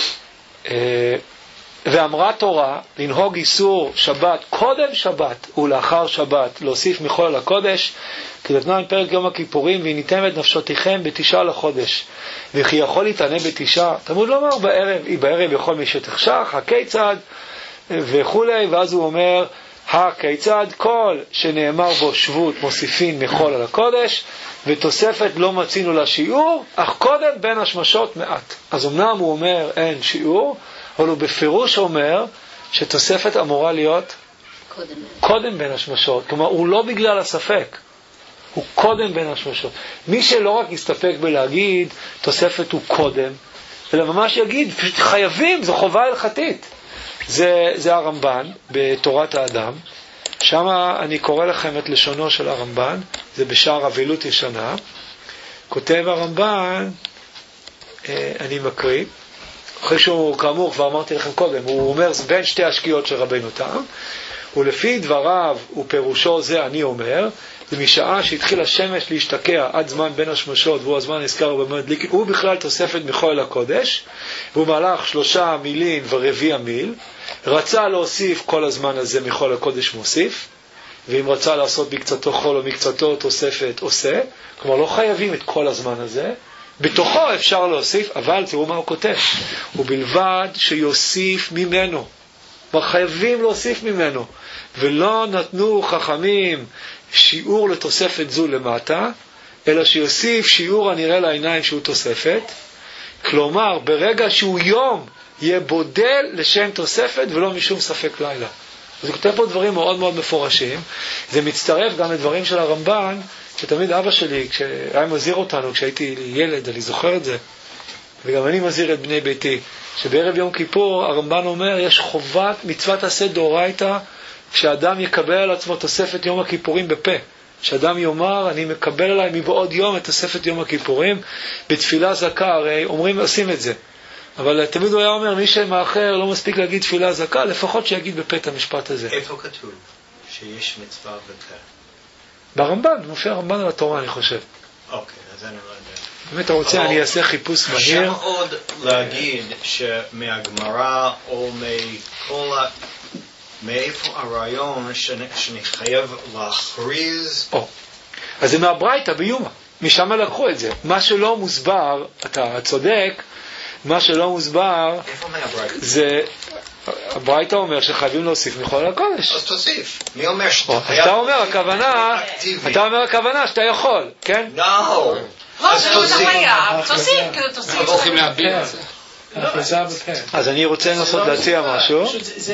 ואמרה תורה, לנהוג איסור שבת, קודם שבת ולאחר שבת, להוסיף מחול על הקודש, כדתנן פרק יום הכיפורים, והניתם את נפשותיכם ב9 לחודש, וכי יכול להתענה ב9, תמוד לומר בערב, בערב יכול מי שתחשך, הכיצד, וכולי, ואז הוא אומר, הכיצד כל שנאמר בו שבות מוסיפין מחול על הקודש, ותוספת לא מצינו לשיעור, אך קודם בין השמשות מעט. אז אמנם הוא אומר אין שיעור, אבל הוא בפירוש אומר שתוספת אמורה להיות קודם בין השמשות. כלומר, הוא לא בגלל הספק, הוא קודם בין השמשות. מי שלא רק יסתפק בלהגיד תוספת הוא קודם, אלא ממש יגיד, חייבים, זו חובה הלכתית. זה הרמב"ן בתורת האדם. שם אני קורא לכם את לשונו של הרמב"ן, זה בשער אבילות ישנה. כותב הרמב"ן, אני מקריא, אחרי שהוא כאמור, כבר אמרתי לכם קודם, הוא אומר בין שתי השקיעות של רבנו תם, ולפי דבריו ופירושו זה אני אומר, זה משעה שהתחיל השמש להשתקע עד זמן בין השמשות, והוא הזמן נזכר במדליק, הוא בכלל תוספת מחול לקודש, והוא מהלך 3 מילין ורביע מיל, רצה להוסיף כל הזמן הזה מחול לקודש מוסיף, ואם רצה לעשות בקצתו חול או מקצתו תוספת עושה, כלומר לא חייבים את כל הזמן הזה, בתוכו אפשר להוסיף, אבל תראו מה הוא כותב, ובלבד שיוסיף ממנו, כלומר חייבים להוסיף ממנו, ולא נתנו חכמים שיעור לתוספת זו למטה, אלא שיוסיף שיעור הנראה לעיניים שהוא תוספת, כלומר ברגע שהוא יום יהיה בודל לשם תוספת ולא משום ספק לילה. אז הוא כותב פה דברים מאוד מאוד מפורשים, זה מצטרף גם לדברים של הרמב"ן, שתמיד אבא שלי, כשהיה מזהיר אותנו, כשהייתי ילד, אני זוכר את זה, וגם אני מזהיר את בני ביתי, שבערב יום כיפור הרמב"ן אומר, יש חובת מצוות עשה דאורייתא, כשאדם יקבל על עצמו תוספת יום הכיפורים בפה, שאדם יאמר, אני מקבל עליי מבעוד יום את תוספת יום הכיפורים, בתפילה זכה, הרי אומרים, עושים את זה. אבל תמיד הוא היה אומר, מי שמאחר לא מספיק להגיד תפילה זכה, לפחות שיגיד בפה את המשפט הזה. איפה כתוב שיש מצווה בפה? ברמב"ן, מופיע הרמב"ן על התורה, אני חושב. אוקיי, אז אני לא יודע. אם אתה רוצה, אני אעשה חיפוש מהיר. אפשר עוד להגיד שמהגמרא או מכל מאיפה הרעיון שאני חייב להכריז? אז זה מהברייתא ביומא, משם לקחו את זה. מה שלא מוסבר, אתה צודק, מה שלא מוסבר, זה, הברייתא אומר שחייבים להוסיף מחול לקודש. אז תוסיף. מי אומר שאתה חייב? אתה אומר הכוונה שאתה יכול, כן? לא. לא, זה לא חייב. תוסיף, כאילו תוסיף. אנחנו הולכים להביע את זה. אז אני רוצה לנסות להציע משהו.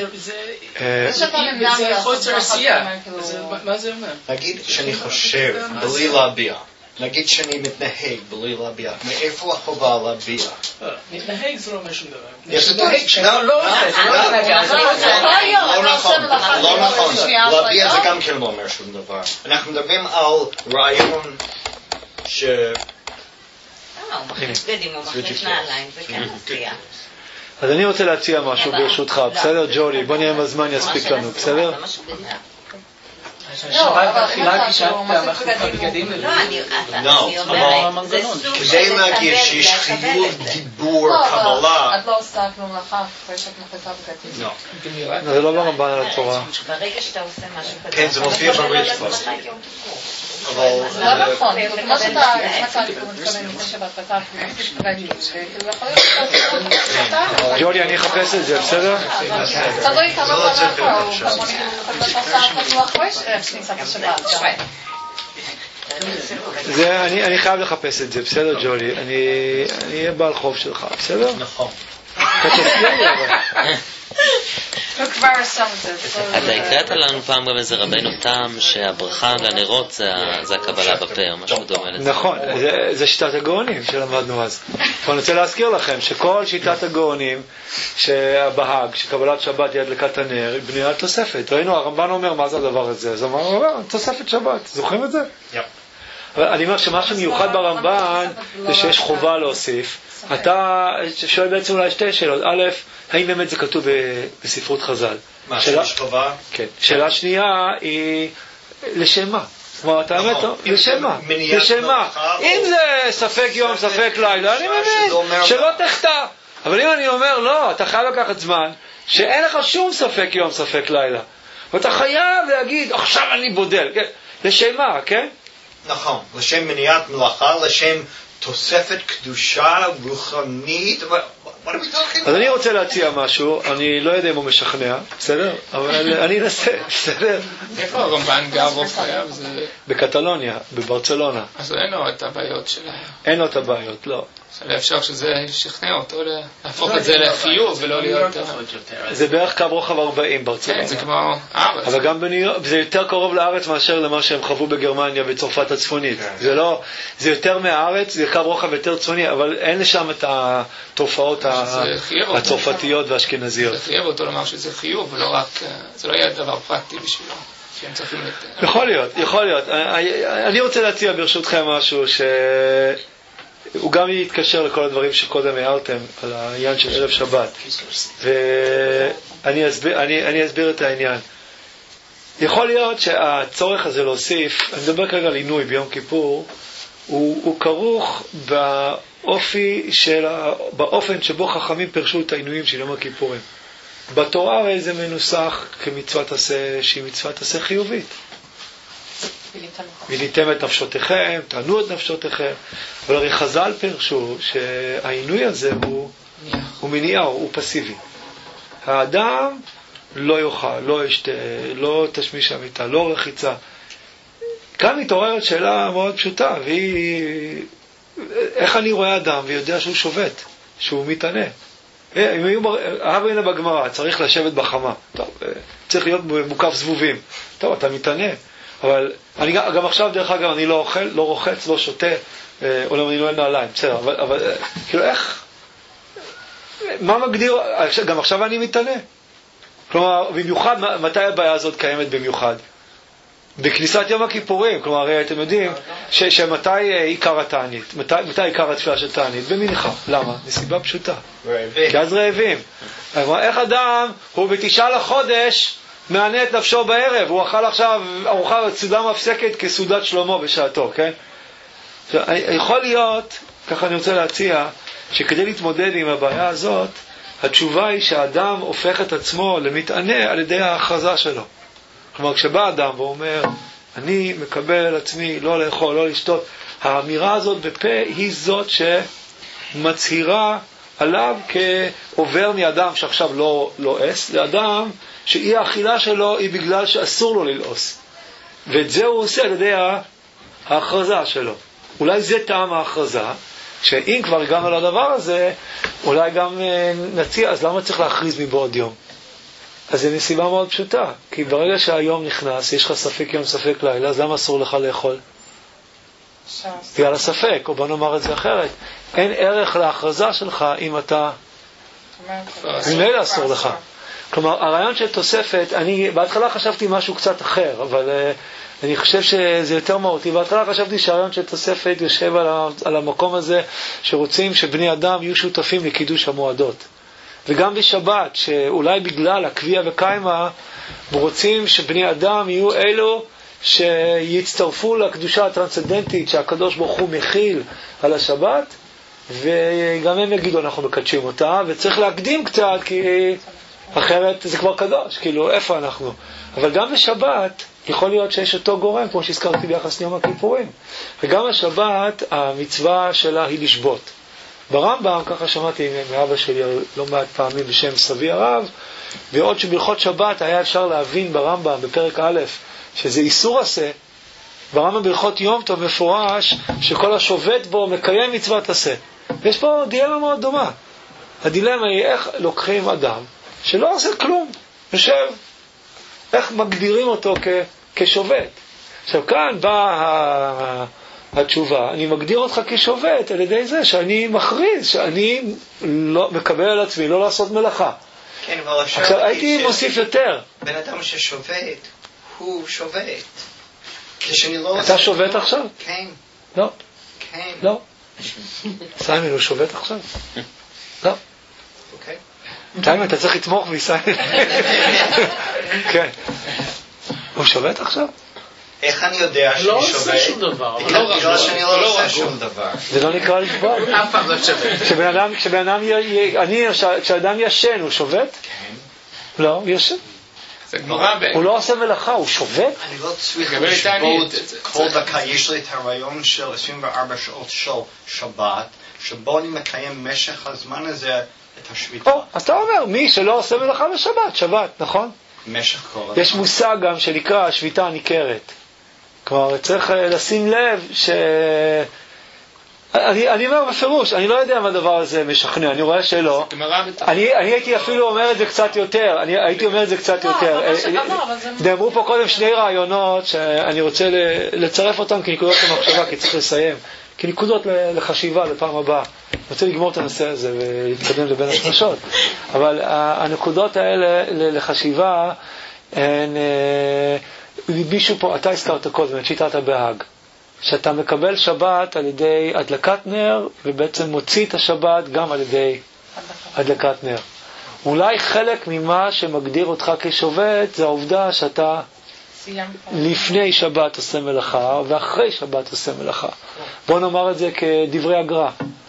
זה חוסר עשייה. מה זה אומר? נגיד שאני חושב בלי להביע. נגיד שאני מתנהג בלי להביע. מאיפה החובה להביע? מתנהג זה לא אומר שום דבר. לא נכון. להביע זה גם כן לא אומר שום דבר. אנחנו מדברים על רעיון ש... אז אני רוצה להציע משהו ברשותך, בסדר ג'ולי? בוא נראה מה זמן יספיק לנו, בסדר? שבת בתחילה כשאת בגדים לא, אבל כדי להגיד שיש חיוב דיבור קבלה. את לא עושה כלום לאחר אחרי שאת מחליטה בגדים. לא. זה לא ברמב"ן על התורה. ברגע שאתה עושה משהו כזה. כן, זה מופיע בריצפה. לא נכון, כמו שאתה מתכוון לפני שבת פתח בגדים, ג'ולי, אני אחפש את זה, בסדר? תלוי כמה פעם כמוני אחרי כניסת השבת. אני חייב לחפש את זה, בסדר ג'ולי? אני אהיה בעל חוב שלך, בסדר? נכון. אתה הקראת לנו פעם גם איזה רבנו תם שהברכה לנרות זה הקבלה בפה או משהו דומה לזה. נכון, זה שיטת הגאונים שלמדנו אז. אני רוצה להזכיר לכם שכל שיטת הגאונים שהבהג, שקבלת שבת היא הדלקת הנר, היא בנויה על תוספת. ראינו, הרמב"ן אומר מה זה הדבר הזה, אז אמר, תוספת שבת, זוכרים את זה? אבל אני אומר שמשהו מיוחד ברמב"ן זה שיש חובה להוסיף. אתה שואל בעצם אולי שתי שאלות. א', האם באמת זה כתוב בספרות חז"ל? מה, שיש חובה? כן. שאלה שנייה היא לשם מה? כלומר, אתה אומר, לשם מה? לשם מה? אם זה ספק יום, ספק לילה, אני מבין, שלא תחטא. אבל אם אני אומר, לא, אתה חייב לקחת זמן, שאין לך שום ספק יום, ספק לילה. ואתה חייב להגיד, עכשיו אני בודל. לשם מה, כן? נכון, לשם מניעת מלאכה, לשם תוספת קדושה רוחנית, אז אני רוצה להציע משהו, אני לא יודע אם הוא משכנע, בסדר? אבל אני אנסה, בסדר? איפה הרמב"ן גר רוב חייו? בקטלוניה, בברצלונה. אז אין לו את הבעיות שלה. אין לו את הבעיות, לא. אז אפשר שזה ישכנע אותו להפוך את זה לחיוב ולא להיות... זה בערך קו רוחב 40 ברצלונה. כן, זה כמו הארץ. אבל גם זה יותר קרוב לארץ מאשר למה שהם חוו בגרמניה בצרפת הצפונית. זה יותר מהארץ, זה קו רוחב יותר צפוני, אבל אין לשם את התופעות הצרפתיות והאשכנזיות. זה חייב אותו לומר שזה חיוב, ולא רק, זה לא יהיה דבר פרקטי בשבילו. יכול להיות. אני רוצה להציע ברשותכם משהו הוא גם יתקשר לכל הדברים שקודם הערתם על העניין של ערב שבת, ואני אסביר את העניין. יכול להיות שהצורך הזה להוסיף, אני מדבר כרגע על עינוי ביום כיפור, הוא כרוך באופן שבו חכמים פרשו את העינויים של יום הכיפורים. בתורה הרי זה מנוסח כמצוות עשה, שהיא מצוות עשה חיובית. וליתם את נפשותיכם, תענו את נפשותיכם. אבל הרי חז"ל פרשו שהעינוי הזה הוא מניעה, הוא פסיבי. האדם לא יאכל, לא ישתה, לא תשמיש המיטה, לא רחיצה. כאן מתעוררת שאלה מאוד פשוטה, והיא איך אני רואה אדם ויודע שהוא שובת, שהוא מתענה. אם היו הנה בגמרא, צריך לשבת בחמה, טוב, צריך להיות מוקף זבובים, טוב, אתה מתענה. אבל אני גם עכשיו, דרך אגב, אני לא אוכל, לא רוחץ, לא שותה, אולם אני לא אין נעליים, בסדר, אבל כאילו איך, מה מגדיר, גם עכשיו אני מתענה. כלומר, במיוחד, מתי הבעיה הזאת קיימת במיוחד? בכניסת יום הכיפורים, כלומר, הרי אתם יודעים שמתי עיקר התענית, מתי עיקר התפילה של תענית? במנחה. למה? מסיבה פשוטה. כי אז רעבים. איך אדם הוא ב9 לחודש מענה את נפשו בערב, הוא אכל עכשיו ארוחה סעודה מפסקת כסעודת שלמה בשעתו, כן? יכול להיות, ככה אני רוצה להציע, שכדי להתמודד עם הבעיה הזאת, התשובה היא שהאדם הופך את עצמו למתענה על ידי ההכרזה שלו. כלומר, כשבא אדם ואומר, אני מקבל על עצמי לא לאכול, לא לשתות, האמירה הזאת בפה היא זאת שמצהירה עליו כעובר מאדם שעכשיו לא לועס, לאדם שאי האכילה שלו היא בגלל שאסור לו ללעוס. ואת זה הוא עושה על ידי ההכרזה שלו. אולי זה טעם ההכרזה, שאם כבר הגענו לדבר הזה, אולי גם נציע, אז למה צריך להכריז מבעוד יום? אז זה מסיבה מאוד פשוטה, כי ברגע שהיום נכנס, יש לך ספק יום ספק לילה, אז למה אסור לך לאכול? בגלל הספק, או בוא נאמר את זה אחרת. אין ערך להכרזה שלך אם אתה... ממילא אסור לך. כלומר, הרעיון של תוספת, אני בהתחלה חשבתי משהו קצת אחר, אבל אני חושב שזה יותר מהותי. בהתחלה חשבתי שהרעיון של תוספת יושב על המקום הזה, שרוצים שבני אדם יהיו שותפים לקידוש המועדות. וגם בשבת, שאולי בגלל הקביעה וקיימה, רוצים שבני אדם יהיו אלו שיצטרפו לקדושה הטרנסצנדנטית שהקדוש ברוך הוא מכיל על השבת, וגם הם יגידו אנחנו מקדשים אותה, וצריך להקדים קצת, כי אחרת זה כבר קדוש, כאילו איפה אנחנו? אבל גם בשבת יכול להיות שיש אותו גורם, כמו שהזכרתי ביחס ליום הכיפורים. וגם השבת, המצווה שלה היא לשבות. ברמב"ם, ככה שמעתי מאבא שלי לא מעט פעמים בשם סבי הרב, ועוד שבהלכות שבת היה אפשר להבין ברמב"ם בפרק א' שזה איסור עשה, ברמב"ם בהלכות יום טוב מפורש שכל השובת בו מקיים מצוות עשה. יש פה דילמה מאוד דומה. הדילמה היא איך לוקחים אדם שלא עושה כלום, יושב, איך מגדירים אותו כשובת. עכשיו כאן באה התשובה, אני מגדיר אותך כשובת על ידי זה שאני מכריז שאני לא מקבל על עצמי לא לעשות מלאכה. כן, אבל עכשיו הייתי מוסיף יותר. בן אדם ששובת הוא שובת. כשאני לא אתה שובת עכשיו? כן. לא. כן. לא. סיימן הוא שובת עכשיו? לא. אוקיי. סיימן אתה צריך לתמוך בסיימן. כן. הוא שובת עכשיו? איך אני יודע שאני לא שובת? עושה שום דבר. בגלל שאני לא עושה שום דבר. זה לא נקרא לשבות. אף פעם לא שובת. כשאדם ישן, הוא שובת? כן. לא, הוא ישן. הוא לא עושה מלאכה, הוא שובת? אני לא צריך לשבות כל דקה. יש לי את הרעיון של 24 שעות של שבת, שבו אני מקיים משך הזמן הזה את השביתה. אתה אומר, מי שלא עושה מלאכה בשבת, שבת, נכון? יש מושג גם שנקרא השביתה הניכרת. כלומר, צריך לשים לב אני אומר בפירוש, אני לא יודע אם הדבר הזה משכנע, אני רואה שלא. אני הייתי אפילו אומר את זה קצת יותר, נאמרו פה קודם שני רעיונות שאני רוצה לצרף אותם כנקודות למחשבה, כי צריך לסיים, כנקודות לחשיבה לפעם הבאה. אני רוצה לגמור את הנושא הזה ולהתקדם לבין השמשות. אבל הנקודות האלה לחשיבה, מישהו פה, אתה הזכרת קודם, את שיטת הבהג. שאתה מקבל שבת על ידי הדלקת נר, ובעצם מוציא את השבת גם על ידי הדלקת נר. אולי חלק ממה שמגדיר אותך כשובט, זה העובדה שאתה לפני שבת עושה מלאכה, ואחרי שבת עושה מלאכה. בוא נאמר את זה כדברי הגר"א.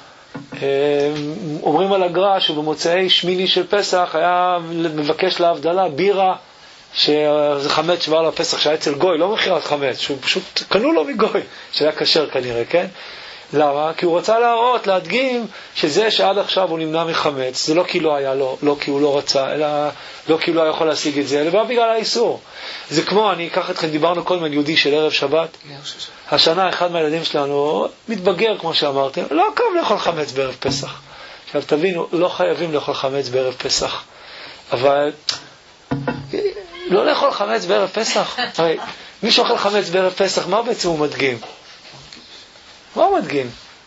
אומרים על הגר"א שבמוצאי שמיני של פסח היה מבקש להבדלה בירה, שזה חמץ שבא לפסח שהיה אצל גוי, לא מכירת חמץ, שהוא פשוט קנו לו מגוי, שהיה כשר כנראה, כן? למה? כי הוא רצה להדגים שזה שעד עכשיו הוא נמנע מחמץ, זה לא כי לא היה לו, לא כי הוא לא רצה, אלא לא כי הוא לא יכול להשיג את זה, אלא בגלל האיסור. זה כמו, אני אקח אתכם, דיברנו קודם על יהודי של ערב שבת, השנה אחד מהילדים שלנו מתבגר, כמו שאמרתם, לא קם לאכול חמץ בערב פסח. עכשיו תבינו, לא חייבים לאכול חמץ בערב פסח, אבל לא לאכול חמץ בערב פסח. הרי מי שאוכל חמץ בערב פסח, מה בעצם הוא מדגים? מה הוא מדגים?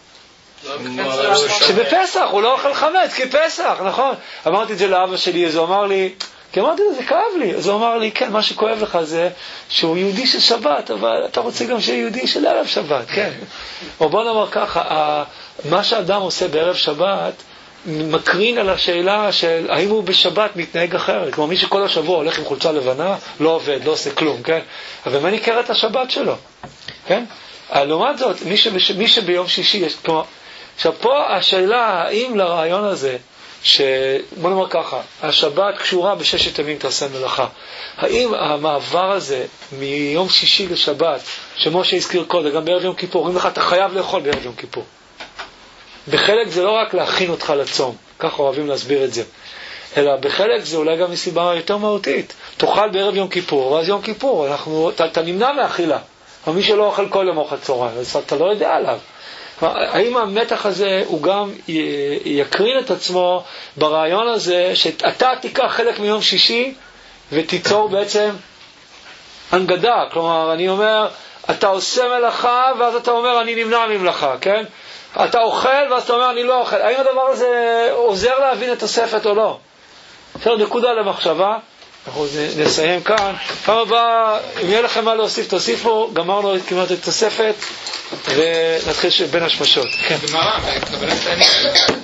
שבפסח הוא לא אוכל חמץ, כי פסח, נכון? אמרתי את זה לאבא שלי, אז הוא אמר לי, כי אמרתי לו, זה כאב לי. אז הוא אמר לי, כן, מה שכואב לך זה שהוא יהודי של שבת, אבל אתה רוצה גם שיהיה יהודי של ערב שבת, כן? או בוא נאמר ככה, מה שאדם עושה בערב שבת, מקרין על השאלה של האם הוא בשבת מתנהג אחרת. כלומר, מי שכל השבוע הולך עם חולצה לבנה, לא עובד, לא עושה כלום, כן? אבל מה ניכר את השבת שלו? כן? לעומת זאת, מי שביום שישי יש, כלומר, עכשיו פה השאלה, האם לרעיון הזה, בוא נאמר ככה, השבת קשורה בששת ימים תעשה מלאכה. האם המעבר הזה מיום שישי לשבת, שמשה הזכיר קודם, גם בערב יום כיפור, אומרים לך, אתה חייב לאכול בערב יום כיפור. בחלק זה לא רק להכין אותך לצום, ככה אוהבים להסביר את זה, אלא בחלק זה אולי גם מסיבה יותר מהותית. תאכל בערב יום כיפור, ואז יום כיפור, אתה נמנע מאכילה. אבל מי שלא אוכל כל יום אוכל צהריים, אז אתה לא יודע עליו. האם המתח הזה הוא גם יקרין את עצמו ברעיון הזה, שאתה תיקח חלק מיום שישי, ותיצור בעצם הנגדה. כלומר, אני אומר, אתה עושה מלאכה, ואז אתה אומר, אני נמנע ממלאכה, כן? אתה אוכל, ואז אתה אומר, אני לא אוכל. האם הדבר הזה עוזר להבין את התוספת או לא? עכשיו, נקודה למחשבה. אנחנו נסיים כאן. פעם הבאה, אם יהיה לכם מה להוסיף, תוסיפו. גמרנו כמעט את התוספת, ונתחיל בין השמשות. כן.